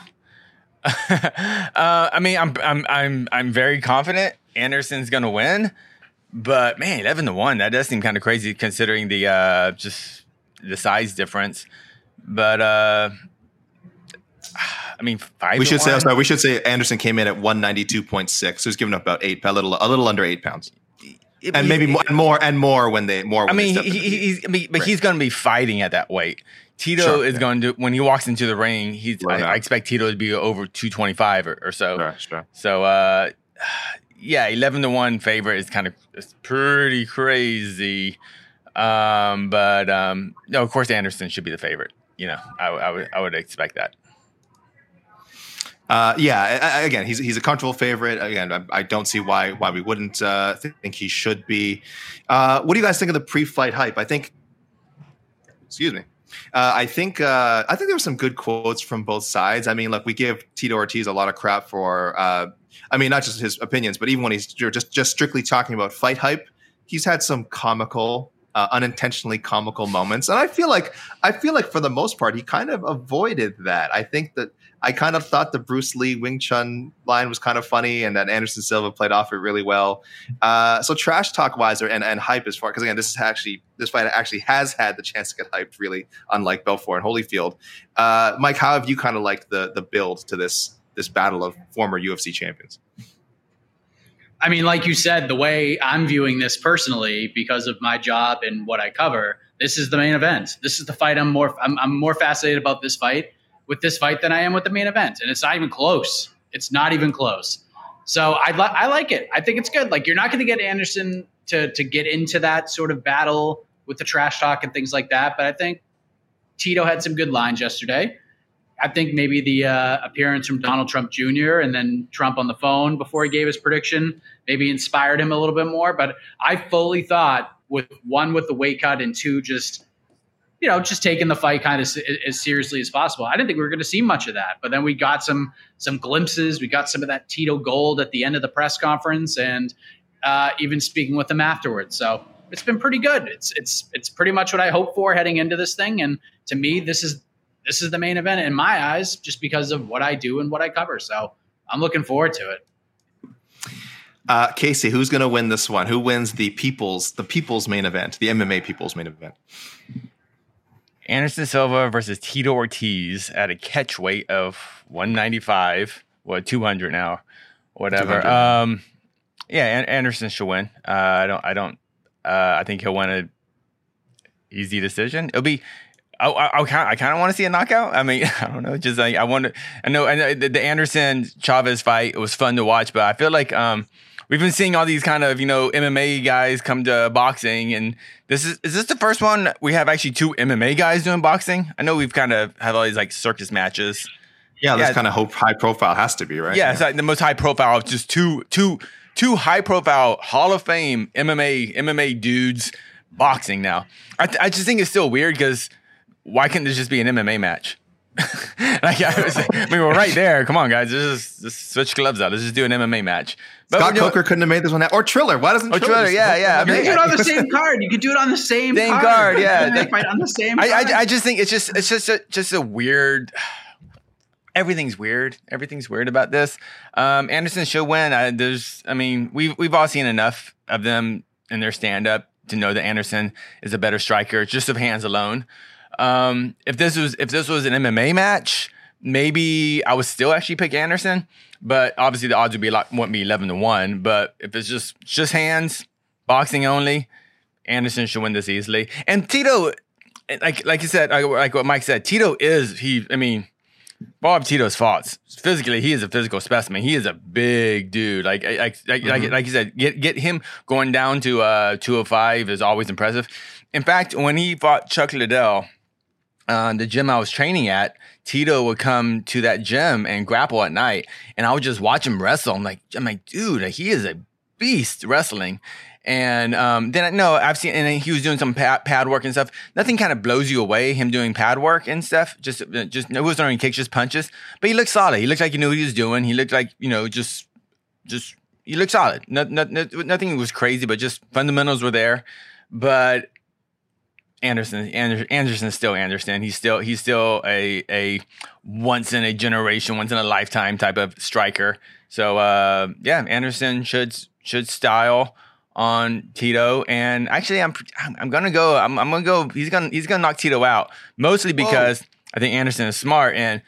uh, I mean, I'm I'm I'm I'm very confident Anderson's gonna win, but man, eleven to one, that does seem kind of crazy considering the uh, just the size difference. But uh, I mean, five. We should to say one? sorry, we should say Anderson came in at one ninety-two point six, so he's given up about eight, a little a little under eight pounds. It, and he, maybe more and more and more when they more. When I mean, they he, he, he's I mean, but right. he's going to be fighting at that weight. Tito sure, is yeah. going to when he walks into the ring. He's right I, I expect Tito to be over two twenty-five or, or so. Sure, sure. So uh, yeah, eleven to one favorite is kind of it's pretty crazy. Um, but um, no, of course Anderson should be the favorite. You know, I, I would I would expect that. Uh, yeah, I, I, again, he's he's a comfortable favorite. Again, I, I don't see why why we wouldn't uh, think he should be. Uh, what do you guys think of the pre-fight hype? I think, excuse me, uh, I think uh, I think there were some good quotes from both sides. I mean, look, we give Tito Ortiz a lot of crap for, uh, I mean, not just his opinions, but even when he's just just strictly talking about fight hype, he's had some comical. Uh, unintentionally comical moments, and I feel like I feel like for the most part he kind of avoided that. I think that I kind of thought the Bruce Lee Wing Chun line was kind of funny, and that Anderson Silva played off it really well. Uh, so trash talk wise, and, and hype as far because again, this is actually this fight actually has had the chance to get hyped, really, unlike Belfort and Holyfield. Uh, Mike, how have you kind of liked the the build to this this battle of former U F C champions? I mean, like you said, the way I'm viewing this personally, because of my job and what I cover, this is the main event. This is the fight I'm more I'm, I'm more fascinated about this fight with this fight than I am with the main event, and it's not even close. It's not even close. So I li- I like it. I think it's good. Like you're not going to get Anderson to to get into that sort of battle with the trash talk and things like that, but I think Tito had some good lines yesterday. I think maybe the uh, appearance from Donald Trump Junior and then Trump on the phone before he gave his prediction maybe inspired him a little bit more. But I fully thought with one, with the weight cut, and two, just, you know, just taking the fight kind of s- as seriously as possible. I didn't think we were going to see much of that. But then we got some some glimpses. We got some of that Tito gold at the end of the press conference and uh, even speaking with him afterwards. So it's been pretty good. It's it's it's pretty much what I hoped for heading into this thing. And to me, this is This is the main event in my eyes, just because of what I do and what I cover. So I'm looking forward to it. Uh, Casey, who's going to win this one? Who wins the people's the people's main event, the M M A people's main event? Anderson Silva versus Tito Ortiz at a catch weight of one ninety-five, what two hundred now, whatever. Um, yeah, An- Anderson should win. Uh, I don't. I don't. Uh, I think he'll win a easy decision. It'll be. I, I, I kind I kind of want to see a knockout. I mean, I don't know. Just like I want to. I know. I know the, the Anderson Chavez fight. It was fun to watch, but I feel like um, we've been seeing all these kind of you know M M A guys come to boxing, and this is is this the first one we have actually two M M A guys doing boxing? I know we've kind of had all these like circus matches. Yeah, that's Yeah. kind of high profile has to be, right? Yeah, it's like the most high profile of just two two two high profile Hall of Fame M M A M M A dudes boxing now. I th- I just think it's still weird because. Why can't this just be an M M A match? like, I, was, I mean, we're right there. Come on, guys. Just, just switch gloves out. Let's just do an M M A match. But Scott doing, Coker couldn't have made this one. Or Triller. Why doesn't or Triller? Triller, yeah, yeah. I You mean, can do it on the same card. You can do it on the same, Same card. card, yeah. You can fight on the same I, card. I, I just think it's just it's just a, just a weird. Everything's weird. Everything's weird about this. Um, Anderson should win. I, there's, I mean, we've we've all seen enough of them in their stand up to know that Anderson is a better striker, just of hands alone. Um, if this was if this was an M M A match, maybe I would still actually pick Anderson, but obviously the odds would be a lot wouldn't be eleven to one. But if it's just just hands, boxing only, Anderson should win this easily. And Tito, like like you said, like what Mike said, Tito is he. I mean, Bob Tito's fought physically. He is a physical specimen. He is a big dude. Like like like, mm-hmm. like, like you said, get get him going down to uh, two oh five is always impressive. In fact, when he fought Chuck Liddell, uh, the gym I was training at, Tito would come to that gym and grapple at night, and I would just watch him wrestle. I'm like, I'm like, dude, he is a beast wrestling. And um, then no, I've seen, and he was doing some pad, pad work and stuff. Nothing kind of blows you away, him doing pad work and stuff. Just, just it wasn't throwing kicks, just punches. But he looked solid. He looked like he knew what he was doing. He looked like, you know, just, just he looked solid. No, no, no, nothing was crazy, but just fundamentals were there. But Anderson, Anderson, Anderson is still Anderson. He's still, he's still a a once in a generation, once in a lifetime type of striker. So uh, yeah, Anderson should should style on Tito, and actually, I'm I'm gonna go. I'm, I'm gonna go. He's gonna he's gonna knock Tito out, mostly because Whoa. I think Anderson is smart, and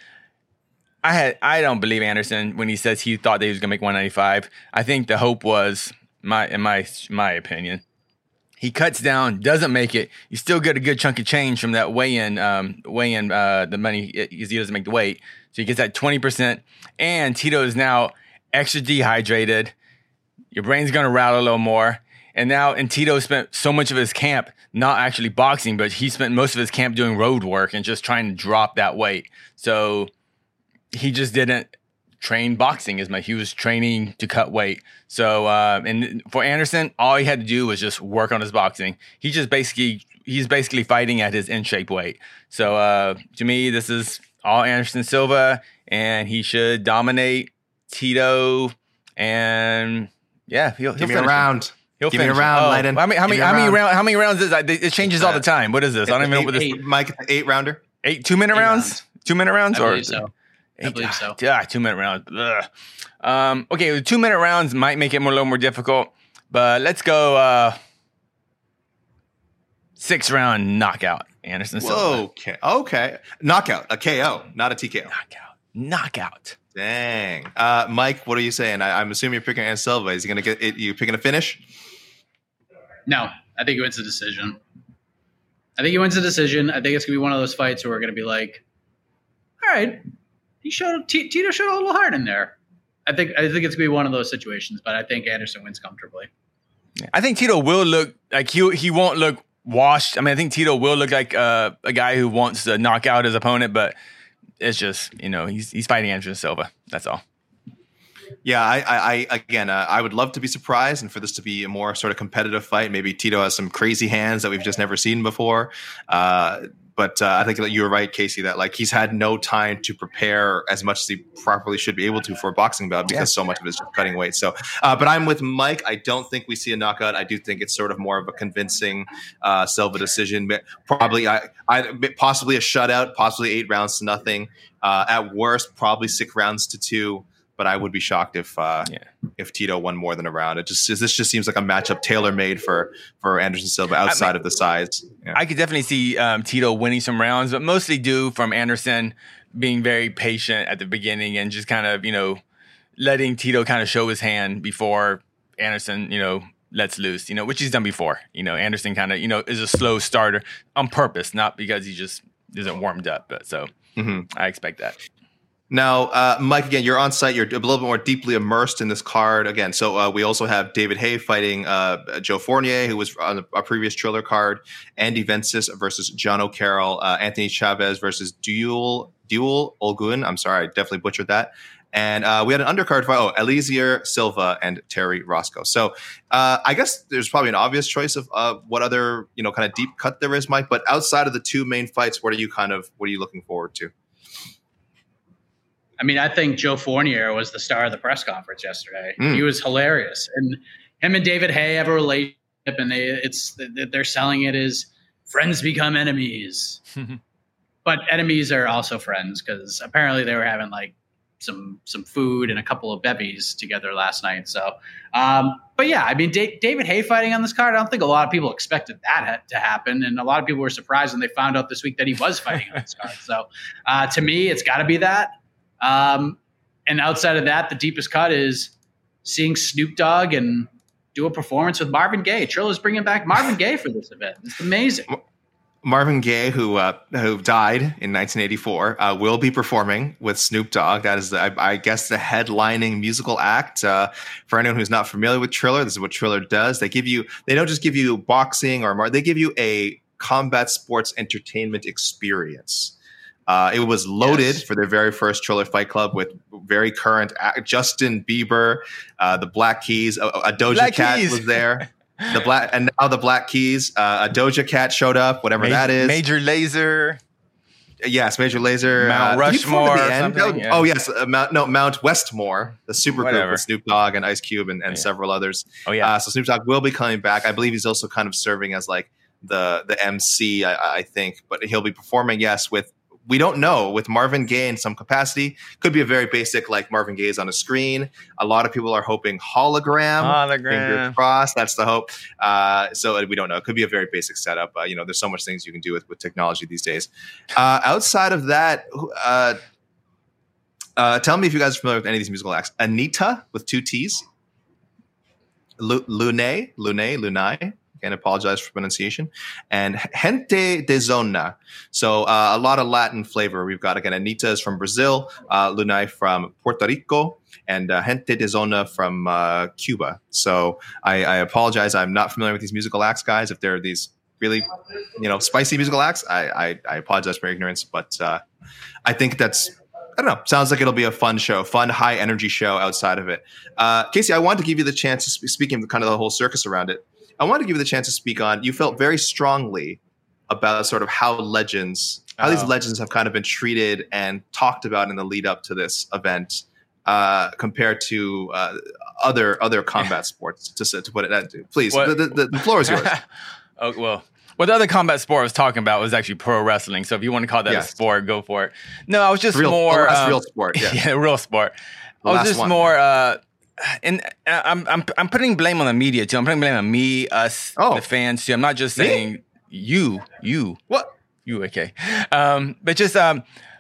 I had I don't believe Anderson when he says he thought that he was gonna make one ninety-five. I think the hope was my in my my opinion. He cuts down, doesn't make it. You still get a good chunk of change from that weigh-in, um, weigh-in the, the money because he doesn't make the weight. So he gets that twenty percent, and Tito is now extra dehydrated. Your brain's going to rattle a little more. And now, and Tito spent so much of his camp not actually boxing, but he spent most of his camp doing road work and just trying to drop that weight. So he just didn't train boxing as much. He was training to cut weight. So, uh, and for Anderson, all he had to do was just work on his boxing. He just basically, he's basically fighting at his in-shape weight. So, uh, to me, this is all Anderson Silva, and he should dominate Tito, and yeah, he'll, he'll give me a round. He'll give me a finish. round, oh, Leiden. How many? How many? How many rounds? How many rounds is that? It changes uh, all the time. What is this? I don't even know eight, what this. Eight, Mike, eight rounder. Eight two minute eight rounds? rounds. Two minute rounds I or believe so. I eight, believe so. Yeah, two minute rounds. Ugh. Um, okay, two minute rounds might make it more, a little more difficult, but let's go uh, six round knockout. Anderson Silva. Okay, okay, knockout, a K O, not a T K O. Knockout, knockout. Dang, uh, Mike, what are you saying? I, I'm assuming you're picking Anderson Silva. Is he gonna get it? You picking a finish? No, I think he wins the decision. I think he wins the decision. I think it's gonna be one of those fights where we're gonna be like, all right, he showed T- Tito showed a little heart in there. I think I think it's gonna be one of those situations, but I think Anderson wins comfortably. I think Tito will look like he he won't look washed. I mean, I think Tito will look like uh, a guy who wants to knock out his opponent, but it's just, you know, he's he's fighting Anderson Silva. That's all. Yeah, I, I, I again, uh, I would love to be surprised and for this to be a more sort of competitive fight. Maybe Tito has some crazy hands that we've just never seen before. Uh, but uh, I think that you were right, Casey, that like he's had no time to prepare as much as he properly should be able to for a boxing bout because yeah. so much of it is just cutting weight. So, uh, but I'm with Mike. I don't think we see a knockout. I do think it's sort of more of a convincing uh, Silva decision. Probably, I, I, possibly a shutout, possibly eight rounds to nothing. Uh, at worst, probably six rounds to two. But I would be shocked if uh, yeah. if Tito won more than a round. It just this just seems like a matchup tailor made for for Anderson Silva outside I mean, of the size. Yeah. I could definitely see um, Tito winning some rounds, but mostly due from Anderson being very patient at the beginning and just kind of, you know, letting Tito kind of show his hand before Anderson, you know, lets loose, you know, which he's done before. You know, Anderson kind of, you know, is a slow starter on purpose, not because he just isn't warmed up. But so mm-hmm. I expect that. Now, uh, Mike, again, you're on site. You're a little bit more deeply immersed in this card. Again, so uh, we also have David Haye fighting uh, Joe Fournier, who was on a previous Triller card, Andy Vences versus John O'Carroll, uh, Anthony Chavez versus Duel Duel Olgun. I'm sorry, I definitely butchered that. And uh, we had an undercard fight. Oh, Eliezer Silva and Terry Roscoe. So uh, I guess there's probably an obvious choice of uh, what other, you know, kind of deep cut there is, Mike. But outside of the two main fights, what are you kind of what are you looking forward to? I mean, I think Joe Fournier was the star of the press conference yesterday. Mm. He was hilarious, and him and David Haye have a relationship, and they it's they're selling it as friends become enemies, but enemies are also friends because apparently they were having like some some food and a couple of bevies together last night. So, um, but yeah, I mean, D- David Haye fighting on this card, I don't think a lot of people expected that ha- to happen, and a lot of people were surprised when they found out this week that he was fighting on this card. So, uh, to me, it's got to be that. Um, and outside of that, the deepest cut is seeing Snoop Dogg and do a performance with Marvin Gaye. Triller's bringing back Marvin Gaye for this event. It's amazing. Marvin Gaye, who uh, who died in nineteen eighty-four, uh, will be performing with Snoop Dogg. That is, the, I, I guess, the headlining musical act. Uh, for anyone who's not familiar with Triller, this is what Triller does. They give you, they don't just give you boxing or more, they give you a combat sports entertainment experience. Uh, it was loaded yes. for their very first Triller Fight Club with very current act, Justin Bieber, uh, the Black Keys, a, a Doja Black Cat Keys. was there. The black and now the Black Keys, uh, a Doja Cat showed up, whatever Major, that is. Major Lazer, yes, Major Lazer, Mount uh, Rushmore. Or something? Oh, yeah. oh yes, uh, Mount no Mount Westmore, the super group with Snoop Dogg and Ice Cube and, and yeah. several others. Oh yeah, uh, so Snoop Dogg will be coming back. I believe he's also kind of serving as like the the M C, I, I think, but he'll be performing. Yes, with. We don't know with Marvin Gaye in some capacity. Could be a very basic, like Marvin Gaye's on a screen. A lot of people are hoping hologram. Hologram. Fingers crossed. That's the hope. Uh, so we don't know. It could be a very basic setup. Uh, you know, there's so much things you can do with, with technology these days. Uh, outside of that, uh, uh, tell me if you guys are familiar with any of these musical acts. Anita with two T's. Lu- Lune, Lune, Lunai. And apologize for pronunciation, and Gente de Zona. So uh, a lot of Latin flavor. We've got, again, Anita is from Brazil, uh, Lunay from Puerto Rico, and uh, Gente de Zona from uh, Cuba. So I, I apologize. I'm not familiar with these musical acts, guys. If there are these really, you know, spicy musical acts, I, I, I apologize for ignorance. But uh, I think that's, I don't know. Sounds like it'll be a fun show, fun, high energy show outside of it. Uh, Casey, I wanted to give you the chance to sp- speaking of kind of the whole circus around it. I want to give you the chance to speak on, you felt very strongly about sort of how legends, how oh. these legends have kind of been treated and talked about in the lead up to this event uh, compared to uh, other other combat sports, to, to put it that. Please, the, the, the floor is yours. oh, well, what the other combat sport I was talking about was actually pro wrestling. So if you want to call that yes. a sport, go for it. No, I was just real, more. Oh, that's um, real sport. Yeah, yeah real sport. The I was just one. more. Uh, And I'm I'm I'm putting blame on the media too. I'm putting blame on me, us, oh. the fans too. I'm not just saying me? you, you, what you. Okay, um, but just um,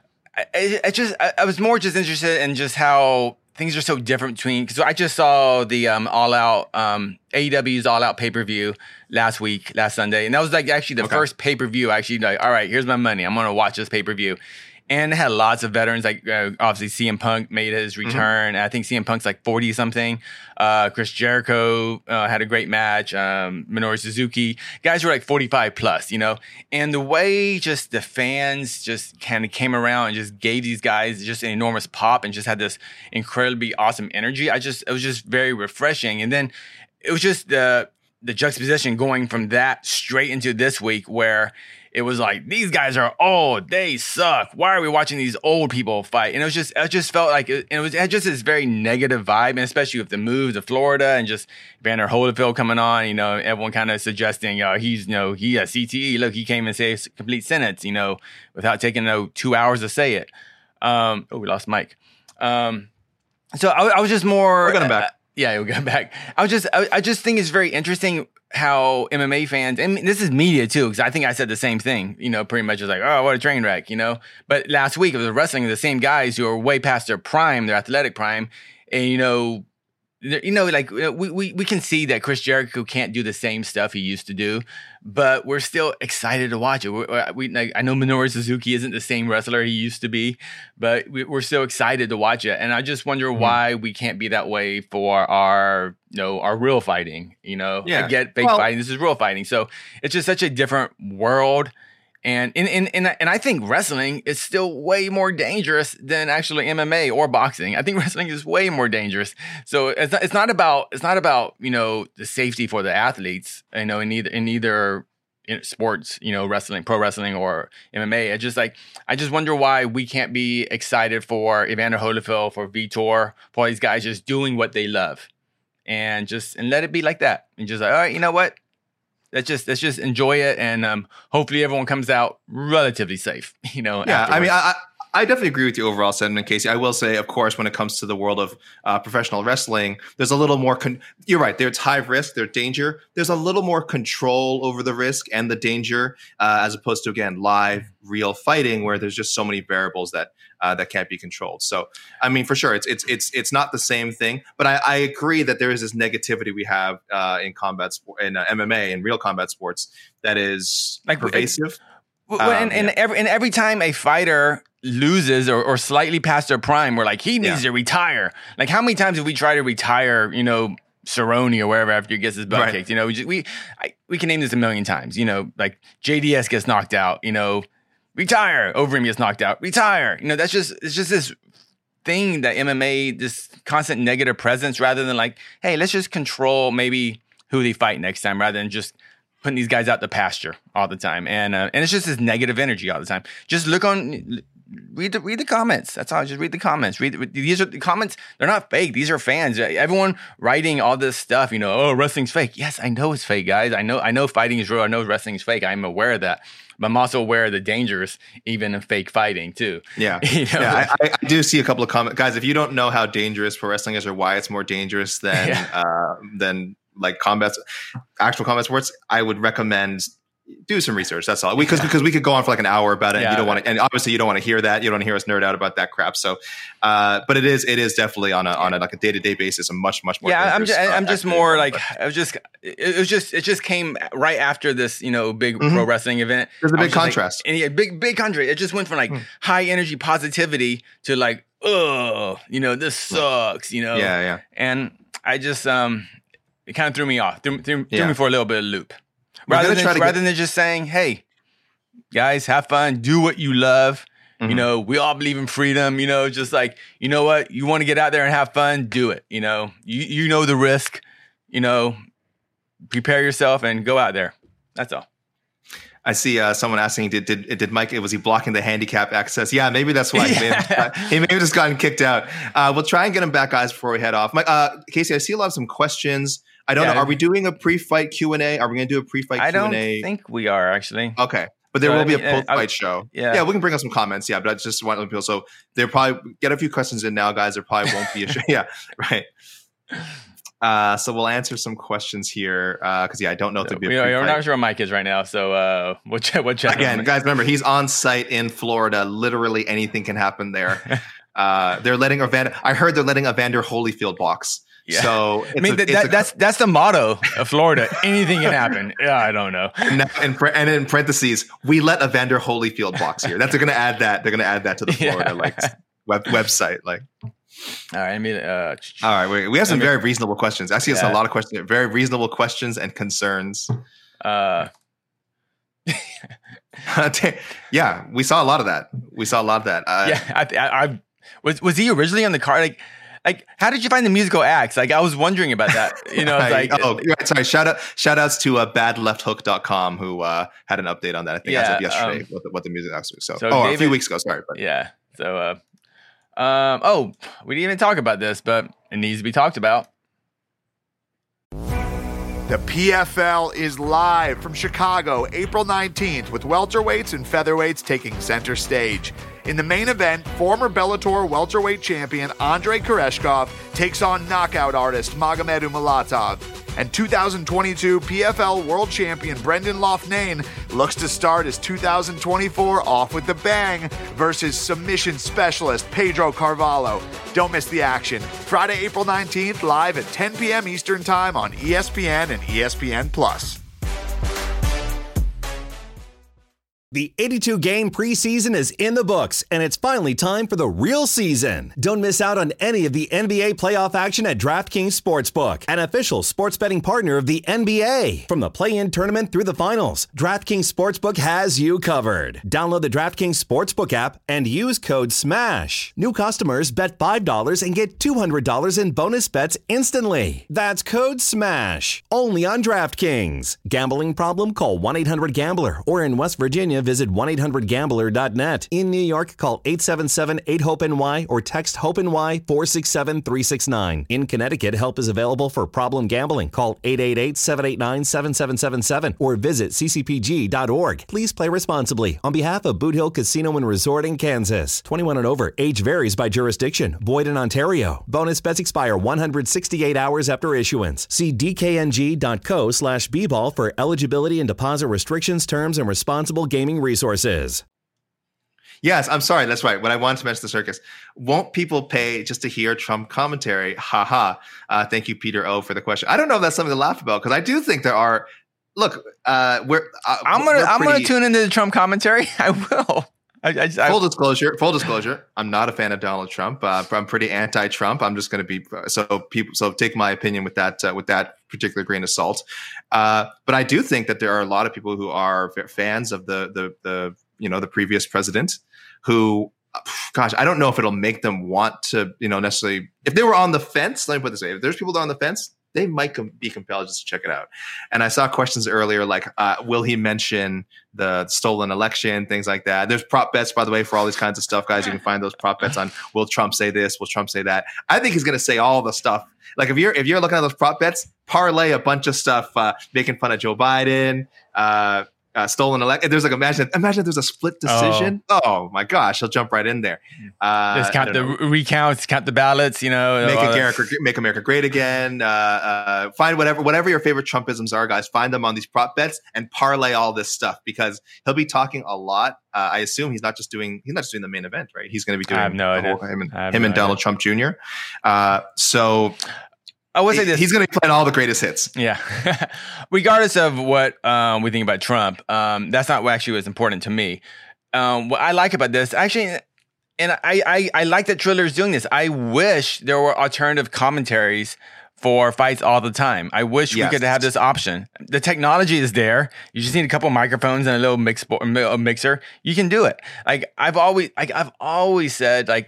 I, I just I, I was more just interested in just how things are so different between. Because I just saw the um All Out um A E W's All Out pay per view last week, last Sunday, and that was like actually the okay. first pay per view. Actually, like, all right, here's my money. I'm gonna watch this pay per view. And it had lots of veterans, like uh, obviously C M Punk made his return. Mm-hmm. I think C M Punk's like forty something. Uh, Chris Jericho uh, had a great match. Um, Minoru Suzuki, guys were like forty-five plus, you know. And the way just the fans just kind of came around and just gave these guys just an enormous pop and just had this incredibly awesome energy. I just it was just very refreshing. And then it was just the the juxtaposition going from that straight into this week where it was like, these guys are old, they suck. Why are we watching these old people fight? And it was just, it just felt like, it, and it was it had just this very negative vibe, and especially with the move to Florida and just Vander Holyfield coming on, you know, everyone kind of suggesting, uh, he's, you know, he has C T E. Look, he came and saved a complete sentence, you know, without taking, you know, two hours to say it. Um, oh, we lost Mike. Um, so I, I was just more. We're going back. Uh, yeah, we'll get back. I was just, I, I just think it's very interesting how M M A fans, and this is media too, because I think I said the same thing, you know, pretty much was like, oh, what a train wreck, you know. But last week it was wrestling, the same guys who are way past their prime, their athletic prime, and you know, you know, like we, we we can see that Chris Jericho can't do the same stuff he used to do, but we're still excited to watch it. We, we like, I know Minoru Suzuki isn't the same wrestler he used to be, but we, we're still excited to watch it. And I just wonder mm-hmm. why we can't be that way for our, you know, our real fighting. You know, yeah. I get fake well, fighting. This is real fighting. So it's just such a different world. And in, in, in, and I think wrestling is still way more dangerous than actually M M A or boxing. I think wrestling is way more dangerous. So it's not, it's not about it's not about you know the safety for the athletes. You know, in either in either sports, you know, wrestling, pro wrestling, or M M A. I just like I just wonder why we can't be excited for Evander Holyfield, for Vitor, for all these guys just doing what they love, and just and let it be like that. And just like, all right, you know what? Let's just let's just enjoy it, and um, hopefully everyone comes out relatively safe. You know. Yeah, afterwards. I mean, I I definitely agree with the overall sentiment, Casey. I will say, of course, when it comes to the world of uh, professional wrestling, there's a little more. Con- you're right. There's high risk. There's danger. There's a little more control over the risk and the danger, uh, as opposed to again live, real fighting, where there's just so many variables that uh, that can't be controlled. So, I mean, for sure, it's it's it's it's not the same thing. But I, I agree that there is this negativity we have uh, in combat sport, in uh, M M A and real combat sports that is like pervasive. Well, um, and, and, yeah. every, and every time a fighter loses or, or slightly past their prime, we're like, he needs yeah. to retire. Like, how many times have we tried to retire, you know, Cerrone or wherever after he gets his butt right. kicked? You know, we just, we I, we can name this a million times. You know, like J D S gets knocked out. You know, retire. Overeem gets knocked out. Retire. You know, that's just it's just this thing that M M A, this constant negative presence, rather than like, hey, let's just control maybe who they fight next time, rather than just putting these guys out the pasture all the time. And uh, and it's just this negative energy all the time. Just look on, read the, read the comments. That's all. Just read the comments. Read the, these are the comments. They're not fake. These are fans. Everyone writing all this stuff, you know, oh, wrestling's fake. Yes, I know it's fake, guys. I know I know fighting is real. I know wrestling is fake. I'm aware of that. But I'm also aware of the dangers even in fake fighting too. Yeah. you know? yeah I, I do see a couple of comments. Guys, if you don't know how dangerous pro wrestling is or why it's more dangerous than yeah. uh, than like combat, actual combat sports, I would recommend do some research. That's all. Because because we could go on for like an hour about it. Yeah, and you don't want to, and obviously you don't want to hear that. You don't want to hear us nerd out about that crap. So, uh, but it is it is definitely on a on a like a day to day basis a much much more. Yeah, I'm just uh, I'm just more like I was just it was just it just came right after this you know big mm-hmm. pro wrestling event. There's a big contrast. Like, and yeah, big big contrast. It just went from like mm. high energy positivity to like oh you know this sucks you know yeah yeah and I just um. It kind of threw me off, threw, threw, yeah. threw me for a little bit of a loop. Rather than, rather get- than just saying, hey, guys, have fun, do what you love. Mm-hmm. You know, we all believe in freedom. You know, just like, you know what? You want to get out there and have fun, do it. You know, you, you know the risk. You know, prepare yourself and go out there. That's all. I see uh, someone asking, did did did Mike, was he blocking the handicap access? Yeah, maybe that's why. He, may have, he may have just gotten kicked out. Uh, we'll try and get him back, guys, before we head off. Mike, uh, Casey, I see a lot of some questions. I don't yeah, know. Are we doing a pre-fight Q and A? Are we going to do a pre-fight Q and A? I don't think we are, actually. Okay. But there so, will I be mean, a post-fight I, show. Yeah. Yeah, we can bring up some comments. Yeah, but I just want to people. So they'll probably get a few questions in now, guys. There probably won't be a show. Yeah, right. Uh, so we'll answer some questions here because uh, yeah, I don't know if there'll be. A we, we're not sure where Mike is right now, so uh, we'll check. We'll check again, guys. Remember, he's on site in Florida. Literally anything can happen there. uh, they're letting Evander. I heard they're letting Evander Holyfield box. Yeah. So I mean, a, that, a, that's that's the motto of Florida. Anything can happen. Yeah, I don't know. And, in, and in parentheses, we let Evander Holyfield box here. That's they're going to add that. They're going to add that to the Florida yeah. like web, website. Like, all right. I mean, uh, all right. We, we have some very reasonable questions. I see yeah. a lot of questions. Very reasonable questions and concerns. Uh. yeah, we saw a lot of that. We saw a lot of that. Uh, yeah, I, I, I was was he originally on the card? Like. Like, how did you find the musical acts? Like, I was wondering about that. You know, like oh, right, sorry. Shout out, shout outs to uh, bad left hook dot com who uh, had an update on that. I think yeah, as of yesterday, um, what, the, what the music acts were. So, so oh, David, a few weeks ago. Sorry, but yeah. So, uh, um, oh, we didn't even talk about this, but it needs to be talked about. The P F L is live from Chicago, April nineteenth, with welterweights and featherweights taking center stage. In the main event, former Bellator welterweight champion Andrei Koreshkov takes on knockout artist Magomed Umalatov. And two thousand twenty-two P F L world champion Brendan Loughnane looks to start his two thousand twenty-four off with the bang versus submission specialist Pedro Carvalho. Don't miss the action. Friday, April nineteenth, live at ten p.m. Eastern Time on E S P N and E S P N Plus. The eighty-two game preseason is in the books, and it's finally time for the real season. Don't miss out on any of the N B A playoff action at DraftKings Sportsbook, an official sports betting partner of the N B A. From the play-in tournament through the finals, DraftKings Sportsbook has you covered. Download the DraftKings Sportsbook app and use code SMASH. New customers bet five dollars and get two hundred dollars in bonus bets instantly. That's code SMASH. Only on DraftKings. Gambling problem? Call one eight hundred gambler or in West Virginia, visit one eight hundred gambler dot net. In New York, call eight seven seven eight hope N Y or text HOPE-NY four six seven three six nine. In Connecticut, help is available for problem gambling. Call eight eight eight, seven eight nine, seven seven seven seven or visit c c p g dot org. Please play responsibly. On behalf of Boot Hill Casino and Resort in Kansas. twenty-one and over. Age varies by jurisdiction. Void in Ontario. Bonus bets expire one hundred sixty-eight hours after issuance. See d k n g dot co slash b ball for eligibility and deposit restrictions, terms, and responsible gaming resources. Yes, I'm sorry. That's right. When I wanted to mention the circus, won't people pay just to hear Trump commentary? Ha ha. Uh, thank you, Peter O, for the question. I don't know if that's something to laugh about because I do think there are. Look, uh, we're. Uh, I'm gonna. we're I'm pretty, gonna tune into the Trump commentary. I will. I, I, I, full disclosure. Full disclosure. I'm not a fan of Donald Trump. Uh, I'm pretty anti-Trump. I'm just going to be so people. So take my opinion with that. Uh, with that particular grain of salt. Uh, but I do think that there are a lot of people who are fans of the the the you know the previous president who. Gosh, I don't know if it'll make them want to, you know, necessarily. If they were on the fence, let me put it this way: if there's people that are on the fence, they might com- be compelled just to check it out. And I saw questions earlier like, uh, will he mention the stolen election, things like that? There's prop bets, by the way, for all these kinds of stuff, guys. You can find those prop bets on will Trump say this? Will Trump say that? I think he's going to say all the stuff. Like if you're if you're looking at those prop bets, parlay a bunch of stuff, uh, making fun of Joe Biden. Uh, Uh, stolen election. There's like imagine imagine if there's a split decision. Oh, oh my gosh, he'll jump right in there. Uh, Just count the know. recounts, count the ballots. You know, make America make America great again. Uh, uh, find whatever whatever your favorite Trumpisms are, guys. Find them on these prop bets and parlay all this stuff because he'll be talking a lot. Uh, I assume he's not just doing he's not just doing the main event, right? He's going to be doing I have no idea. Whole, him and, him no and Donald Trump Junior Uh, so. I would say this. He's going to be playing all the greatest hits. Yeah. Regardless of what um, we think about Trump, um, that's not what actually was important to me. Um, what I like about this, actually, and I, I, I like that Triller is doing this. I wish there were alternative commentaries for fights all the time. I wish yes. we could have this option. The technology is there. You just need a couple of microphones and a little mix, a mixer. You can do it. Like I've always, like I've always said, like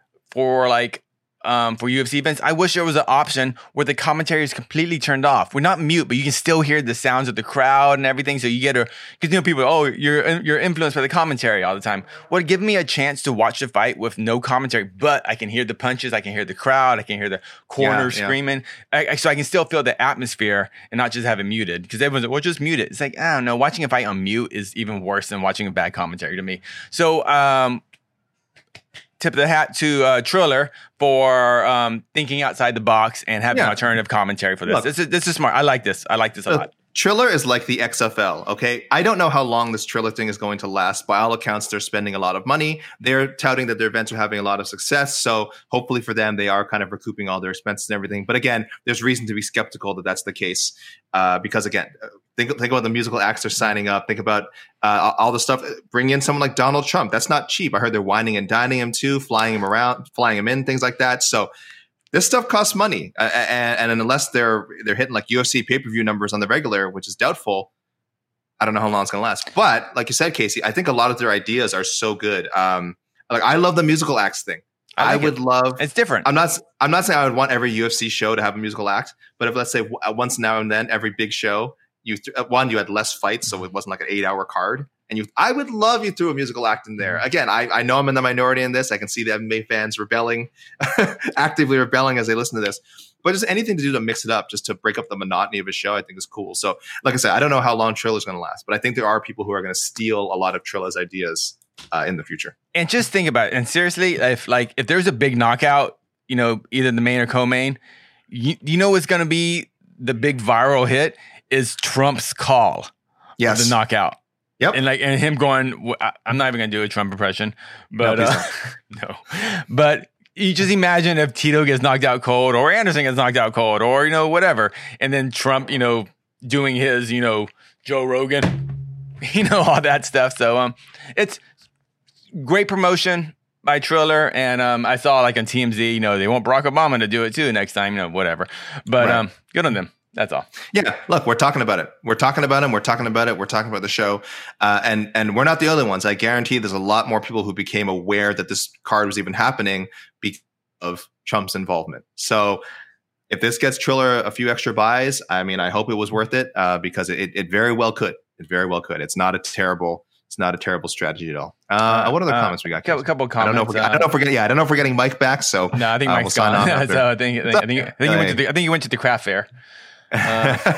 for like, Um, for U F C events, I wish there was an option where the commentary is completely turned off. We're not mute, but you can still hear the sounds of the crowd and everything. So you get a, because you know people, oh, you're you're influenced by the commentary all the time. Well, give me a chance to watch the fight with no commentary, but I can hear the punches, I can hear the crowd, I can hear the corner yeah, screaming, yeah. I, so I can still feel the atmosphere and not just have it muted. Because everyone's like, well, just mute it. It's like I don't know, watching a fight on mute is even worse than watching a bad commentary to me. So. um Tip of the hat to uh, Triller for um, thinking outside the box and having yeah. alternative commentary for this. Look, this is this is smart. I like this. I like this a uh, lot. Triller is like the X F L, okay? I don't know how long this Triller thing is going to last. By all accounts, they're spending a lot of money. They're touting that their events are having a lot of success. So hopefully for them, they are kind of recouping all their expenses and everything. But again, there's reason to be skeptical that that's the case. Uh, because again, think, think about the musical acts they're signing up. Think about uh, all the stuff. Bring in someone like Donald Trump. That's not cheap. I heard they're wining and dining him too, flying him around, flying him in, things like that. So this stuff costs money, uh, and, and unless they're they're hitting like U F C pay-per-view numbers on the regular, which is doubtful, I don't know how long it's going to last. But like you said, Casey, I think a lot of their ideas are so good. Um, like I love the musical acts thing. I, like I would it. love. It's different. I'm not. I'm not saying I would want every U F C show to have a musical act, but if let's say once now and then, every big show, you th- one you had less fights, so it wasn't like an eight-hour card. And you, I would love you threw a musical act in there. Again, I, I know I'm in the minority in this. I can see the M M A fans rebelling, actively rebelling as they listen to this. But just anything to do to mix it up, just to break up the monotony of a show, I think is cool. So, like I said, I don't know how long Triller's going to last, but I think there are people who are going to steal a lot of Triller's ideas uh, in the future. And just think about it. And seriously, if like if there's a big knockout, you know, either the main or co-main, you, you know what's going to be the big viral hit is Trump's call. Yes, of the knockout. Yep. And like, and him going, I'm not even going to do a Trump impression, but no, uh, no, but you just imagine if Tito gets knocked out cold or Anderson gets knocked out cold or, you know, whatever. And then Trump, you know, doing his, you know, Joe Rogan, you know, all that stuff. So, um, it's great promotion by Triller. And, um, I saw like on T M Z, you know, they want Barack Obama to do it too next time, you know, whatever, but, right. um, good on them. That's all. Yeah, look, we're talking about it. We're talking about him. We're talking about it. We're talking about the show. Uh, and and we're not the only ones. I guarantee there's a lot more people who became aware that this card was even happening because of Trump's involvement. So if this gets Triller a few extra buys, I mean, I hope it was worth it uh, because it, it very well could. It very well could. It's not a terrible it's not a terrible strategy at all. Uh, uh, what other uh, comments we got? A couple of comments. I don't know. If we're, uh, I don't know if we're getting. Yeah, I don't know if we're getting Mike back. So no, I think Mike's uh, we'll gone. so I think I think I think, I think, you went to the, I think you went to the craft fair. Uh,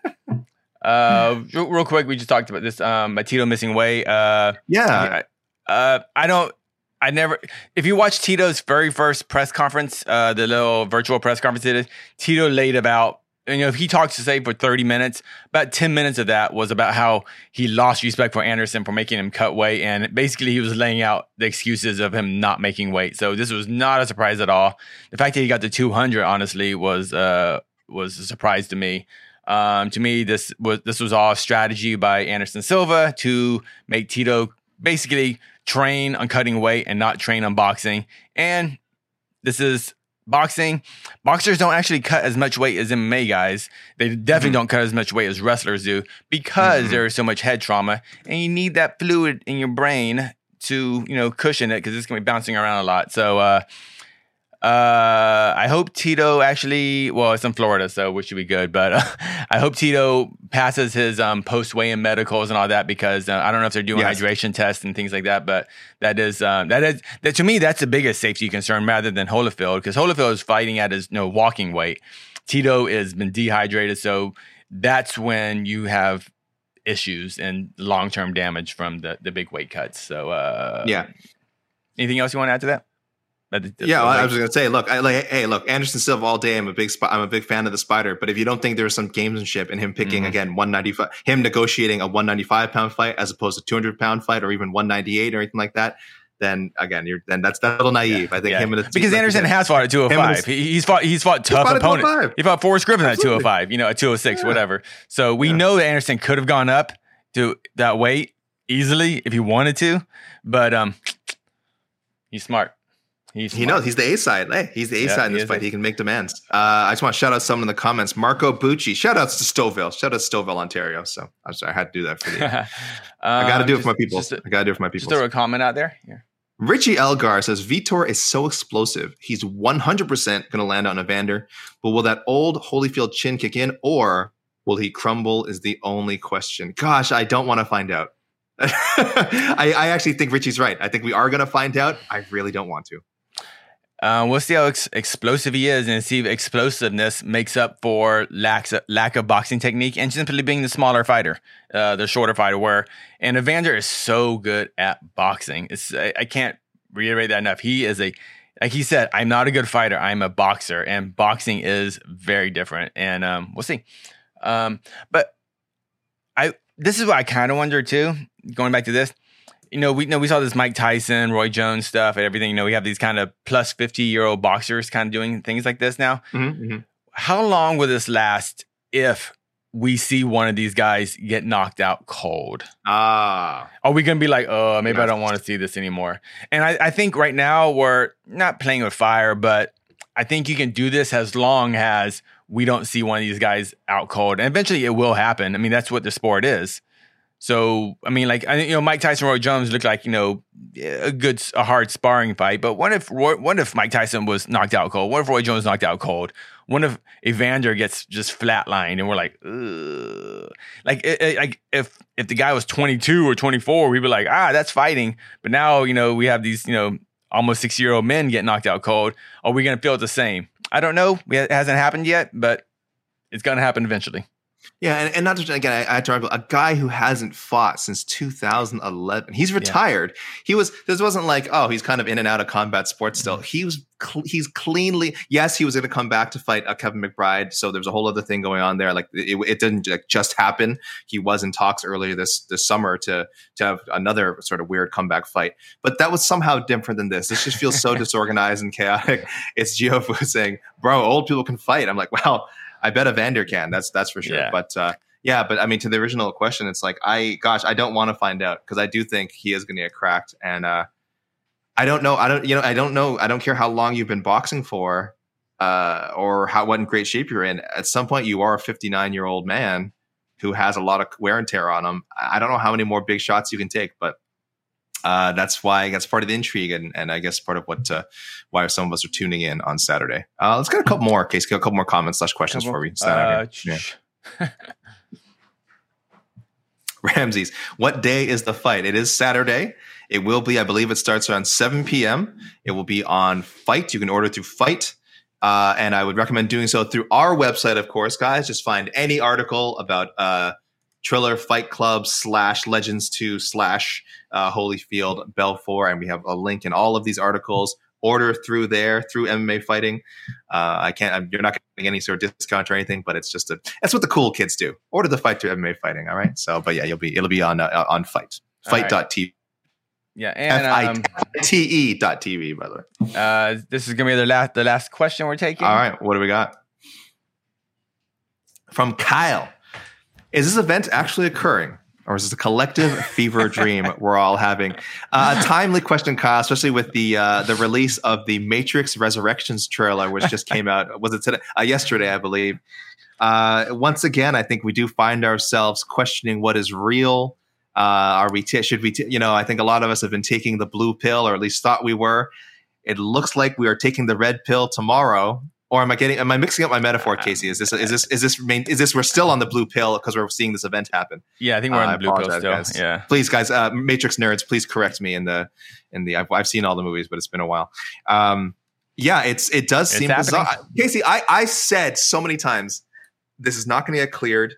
uh, real quick, we just talked about this. Um, Tito missing weight. Uh, yeah. Uh, I don't. I never. If you watch Tito's very first press conference, uh, the little virtual press conference it is, Tito laid about. You know, if he talks to say for thirty minutes, about ten minutes of that was about how he lost respect for Anderson for making him cut weight. And basically he was laying out the excuses of him not making weight. So this was not a surprise at all. The fact that he got to two hundred, honestly, was uh, was a surprise to me. Um, to me, this was this was all strategy by Anderson Silva to make Tito basically train on cutting weight and not train on boxing. And this is boxing. Boxers don't actually cut as much weight as M M A guys. They definitely mm-hmm. don't cut as much weight as wrestlers do because mm-hmm. there is so much head trauma, and you need that fluid in your brain to, you know, cushion it because it's going to be bouncing around a lot. So uh, uh, I hope Tito actually, well, it's in Florida, so we should be good. But uh, I hope Tito passes his um, post-weigh-in medicals and all that because uh, I don't know if they're doing yes. hydration tests and things like that. But that is um, that is that to me that's the biggest safety concern rather than Holyfield because Holyfield is fighting at his you know, walking weight. Tito has been dehydrated, so that's when you have issues and long-term damage from the the big weight cuts. So uh, yeah. Anything else you want to add to that? The, the, yeah, well, I was going to say, look, I like, hey, look, Anderson Silva all day. I'm a big, I'm a big fan of the Spider. But if you don't think there's some gamesmanship in him picking mm-hmm. again one ninety-five, him negotiating a one ninety-five pound fight as opposed to two hundred pound fight or even one ninety-eight or anything like that, then again, you're then that's, that's a little naive. Yeah. I think yeah. him and the because Anderson has fought at two oh five. He, he's fought, he's fought tough he fought opponents. He fought Forrest Griffin Absolutely. At two oh five, you know, at two oh six, yeah. whatever. So we yeah. know that Anderson could have gone up to that weight easily if he wanted to, but um, he's smart. He's he knows he's the A side. Hey, he's the A yeah, side in this fight. A. He can make demands. Uh, I just want to shout out someone in the comments. Marco Bucci. Shout outs to Stouffville. Shout out to Stouffville, Ontario. So I'm sorry, I had to do that for you. um, I got to do it for my people. A, I got to do it for my people. Just throw a comment out there. Yeah. Richie Elgar says Vitor is so explosive. He's one hundred percent going to land on Evander, but will that old Holyfield chin kick in, or will he crumble? Is the only question. Gosh, I don't want to find out. I, I actually think Richie's right. I think we are going to find out. I really don't want to. Uh, we'll see how ex- explosive he is and see if explosiveness makes up for lack of, lack of boxing technique and simply being the smaller fighter, uh, the shorter fighter. Where and Evander is so good at boxing. It's I, I can't reiterate that enough. He is a like he said, I'm not a good fighter. I'm a boxer, and boxing is very different. And um, we'll see. Um, but I this is what I kind of wonder too. Going back to this. You know, we you know we saw this Mike Tyson, Roy Jones stuff and everything. You know, we have these kind of plus fifty-year-old boxers kind of doing things like this now. Mm-hmm, mm-hmm. How long will this last if we see one of these guys get knocked out cold? Ah. Are we going to be like, oh, maybe I don't want to see this anymore? And I, I think right now we're not playing with fire, but I think you can do this as long as we don't see one of these guys out cold. And eventually it will happen. I mean, that's what the sport is. So, I mean, like, you know, Mike Tyson, Roy Jones looked like, you know, a good, a hard sparring fight. But what if, Roy, what if Mike Tyson was knocked out cold? What if Roy Jones knocked out cold? What if Evander gets just flatlined and we're like, ugh. Like, it, it, like if if the guy was twenty-two or twenty-four, we'd be like, ah, that's fighting. But now, you know, we have these, you know, almost sixty-year-old men get knocked out cold. Are we going to feel the same? I don't know. It hasn't happened yet, but it's going to happen eventually. Yeah, and, and not just again, I, I had to argue, a guy who hasn't fought since two thousand eleven. He's retired. Yeah. He was. This wasn't like, oh, he's kind of in and out of combat sports still. He was. Cl- he's cleanly. Yes, he was going to come back to fight uh, Kevin McBride. So there's a whole other thing going on there. Like it, it didn't like, just happen. He was in talks earlier this this summer to to have another sort of weird comeback fight. But that was somehow different than this. This just feels so disorganized and chaotic. It's Giofu saying, "Bro, old people can fight." I'm like, well. I bet Evander can. That's that's for sure. Yeah. But uh, yeah, but I mean, to the original question, it's like I, gosh, I don't want to find out because I do think he is going to get cracked, and uh, I don't know. I don't, you know, I don't know. I don't care how long you've been boxing for, uh, or how what in great shape you're in. At some point, you are a fifty-nine year old man who has a lot of wear and tear on him. I don't know how many more big shots you can take, but. Uh, that's why that's part of the intrigue, and, and I guess part of what uh, why some of us are tuning in on Saturday. Uh, let's get a couple more, Case, get a couple more comments slash questions before we sign out. Yeah. Ramses, what day is the fight? It is Saturday. It will be, I believe it starts around seven p.m. It will be on Fight. You can order through Fight. Uh, and I would recommend doing so through our website, of course, guys. Just find any article about uh, Triller Fight Club slash Legends two slash uh, Holyfield Belfort. And we have a link in all of these articles. Order through there, through M M A Fighting. Uh, I can't, I'm, you're not getting any sort of discount or anything, but it's just a, that's what the cool kids do. Order the fight through M M A Fighting. All right. So, but yeah, you'll be, it'll be on, uh, on Fight, fight dot t v. Yeah, and um, F I T E dot T V, by the way. Uh, this is gonna be the last the last question we're taking. All right, what do we got? From Kyle. Is this event actually occurring? Or is this a collective fever dream we're all having? Uh, a timely question, Kyle, especially with the uh, the release of the Matrix Resurrections trailer, which just came out. Was it today? Uh, yesterday, I believe. Uh, once again, I think we do find ourselves questioning what is real. Uh, are we? T- should we? T- you know, I think a lot of us have been taking the blue pill, or at least thought we were. It looks like we are taking the red pill tomorrow. Or am I getting? Am I mixing up my metaphor, Casey? Is this? Is this? Is this? Main, is this? We're still on the blue pill because we're seeing this event happen. Yeah, I think we're on uh, the blue pill still. Guys. Yeah, please, guys, uh, Matrix nerds, please correct me in the in the. I've, I've seen all the movies, but it's been a while. Um, yeah, it's it does it's seem happening. bizarre, Casey. I I said so many times, this is not going to get cleared.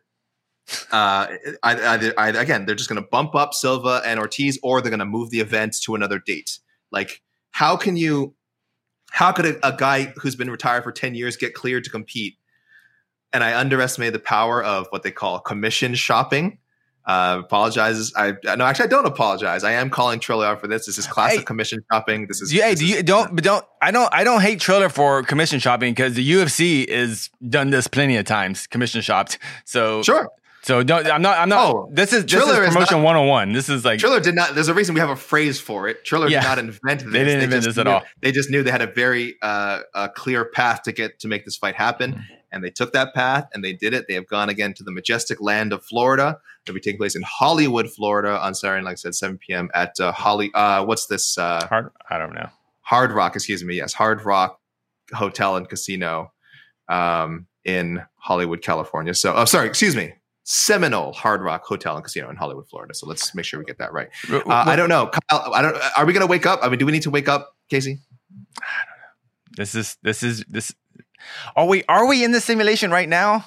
Uh, I, I, I, again, they're just going to bump up Silva and Ortiz, or they're going to move the event to another date. Like, how can you? How could a, a guy who's been retired for ten years get cleared to compete? And I underestimated the power of what they call commission shopping. Uh, apologizes. I no, actually, I don't apologize. I am calling Triller out for this. This is classic hey, commission shopping. This is. Yeah, this do is, you don't, but don't. I don't. I don't hate Triller for commission shopping because the U F C has done this plenty of times. Commission shopped. So sure. So don't. I'm not. I'm not. Oh, this is this Triller is promotion is not, one oh one. This is like Triller did not. There's a reason we have a phrase for it. Triller yeah, did not invent this. They didn't they invent this at knew, all. They just knew they had a very uh, a clear path to get to make this fight happen, mm-hmm. and they took that path and they did it. They have gone again to the majestic land of Florida. It'll be taking place in Hollywood, Florida, on Saturday, like I said, seven p.m. at uh, Holly. Uh, what's this? Uh, Hard. I don't know. Hard Rock. Excuse me. Yes, Hard Rock Hotel and Casino um, in Hollywood, California. So, oh, sorry. Excuse me. Seminole Hard Rock Hotel and Casino in Hollywood, Florida. So let's make sure we get that right. Uh, I don't know. Kyle, I don't. Are we going to wake up? I mean, do we need to wake up, Casey? I don't know. This is this is this. Are we are we in the simulation right now?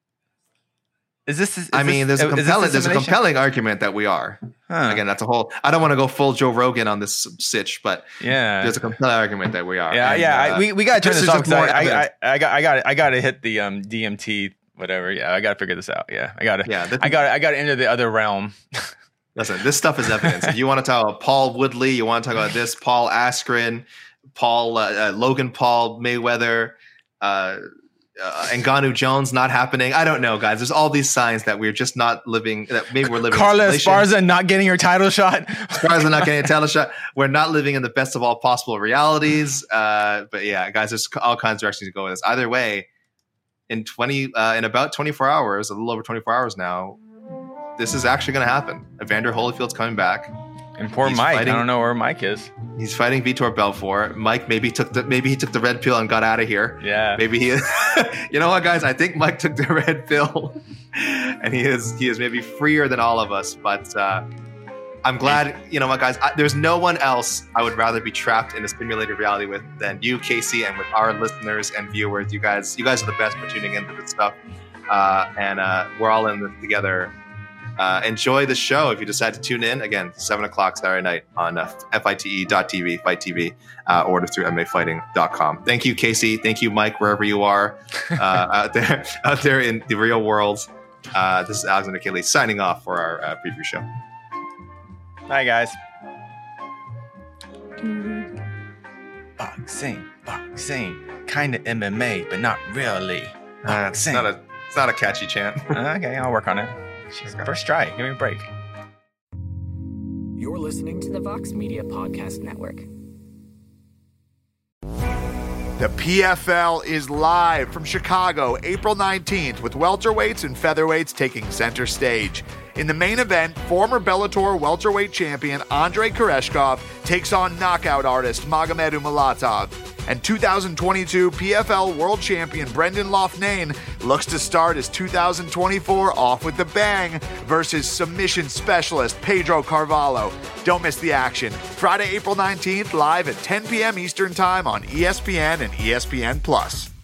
Is this? Is I mean, this, there's a compelling. a there's a compelling argument that we are. Huh. Again, that's a whole. I don't want to go full Joe Rogan on this sitch, but yeah, there's a compelling argument that we are. Yeah, and, yeah. uh, I, we we got to turn this this is off. just more I, I, evidence. I, I got I got I got to hit the um, D M T. Whatever, yeah, I gotta figure this out. Yeah, I gotta, yeah, the, I gotta, I gotta enter the other realm. Listen, this stuff is evidence. If you want to talk about Paul Woodley, you want to talk about this, Paul Askren, Paul uh, uh, Logan Paul Mayweather, uh, uh, Ngannou Jones not happening. I don't know, guys. There's all these signs that we're just not living. That maybe we're living. Carla in Esparza not getting her title shot. Esparza not getting a title shot. We're not living in the best of all possible realities. Uh, but yeah, guys, there's all kinds of directions to go with this. Either way. In twenty, uh, in about twenty-four hours, a little over twenty-four hours now, this is actually going to happen. Evander Holyfield's coming back, and poor he's Mike. Fighting, I don't know where Mike is. He's fighting Vitor Belfort. Mike maybe took the maybe he took the red pill and got out of here. Yeah, maybe he. You know what, guys? I think Mike took the red pill, and he is he is maybe freer than all of us. But uh, I'm glad. You know what, guys? I, there's no one else I would rather be trapped in a simulated reality with than you, Casey, and with our listeners and viewers. You guys, you guys are the best for tuning into this stuff, uh, and uh, we're all in this together. Uh, enjoy the show if you decide to tune in. Again, seven o'clock Saturday night on uh, F I T E dot T V, Fight T V, uh, order through M M A Fighting dot com. Thank you, Casey. Thank you, Mike, wherever you are uh, out there, out there in the real world. Uh, this is Alexander Kelly signing off for our uh, preview show. Bye, guys. Boxing, boxing, kind of M M A, but not really. Uh, it's not a, it's not a catchy chant. Okay, I'll work on it. First try. Give me a break. You're listening to the Vox Media Podcast Network. The P F L is live from Chicago, April nineteenth, with welterweights and featherweights taking center stage. In the main event, former Bellator welterweight champion Andrei Koreshkov takes on knockout artist Magomed Umalatov. And two thousand twenty-two P F L World Champion Brendan Loughnane looks to start his two thousand twenty-four off with a bang versus submission specialist Pedro Carvalho. Don't miss the action. Friday, April nineteenth, live at ten p.m. Eastern Time on E S P N and E S P N Plus.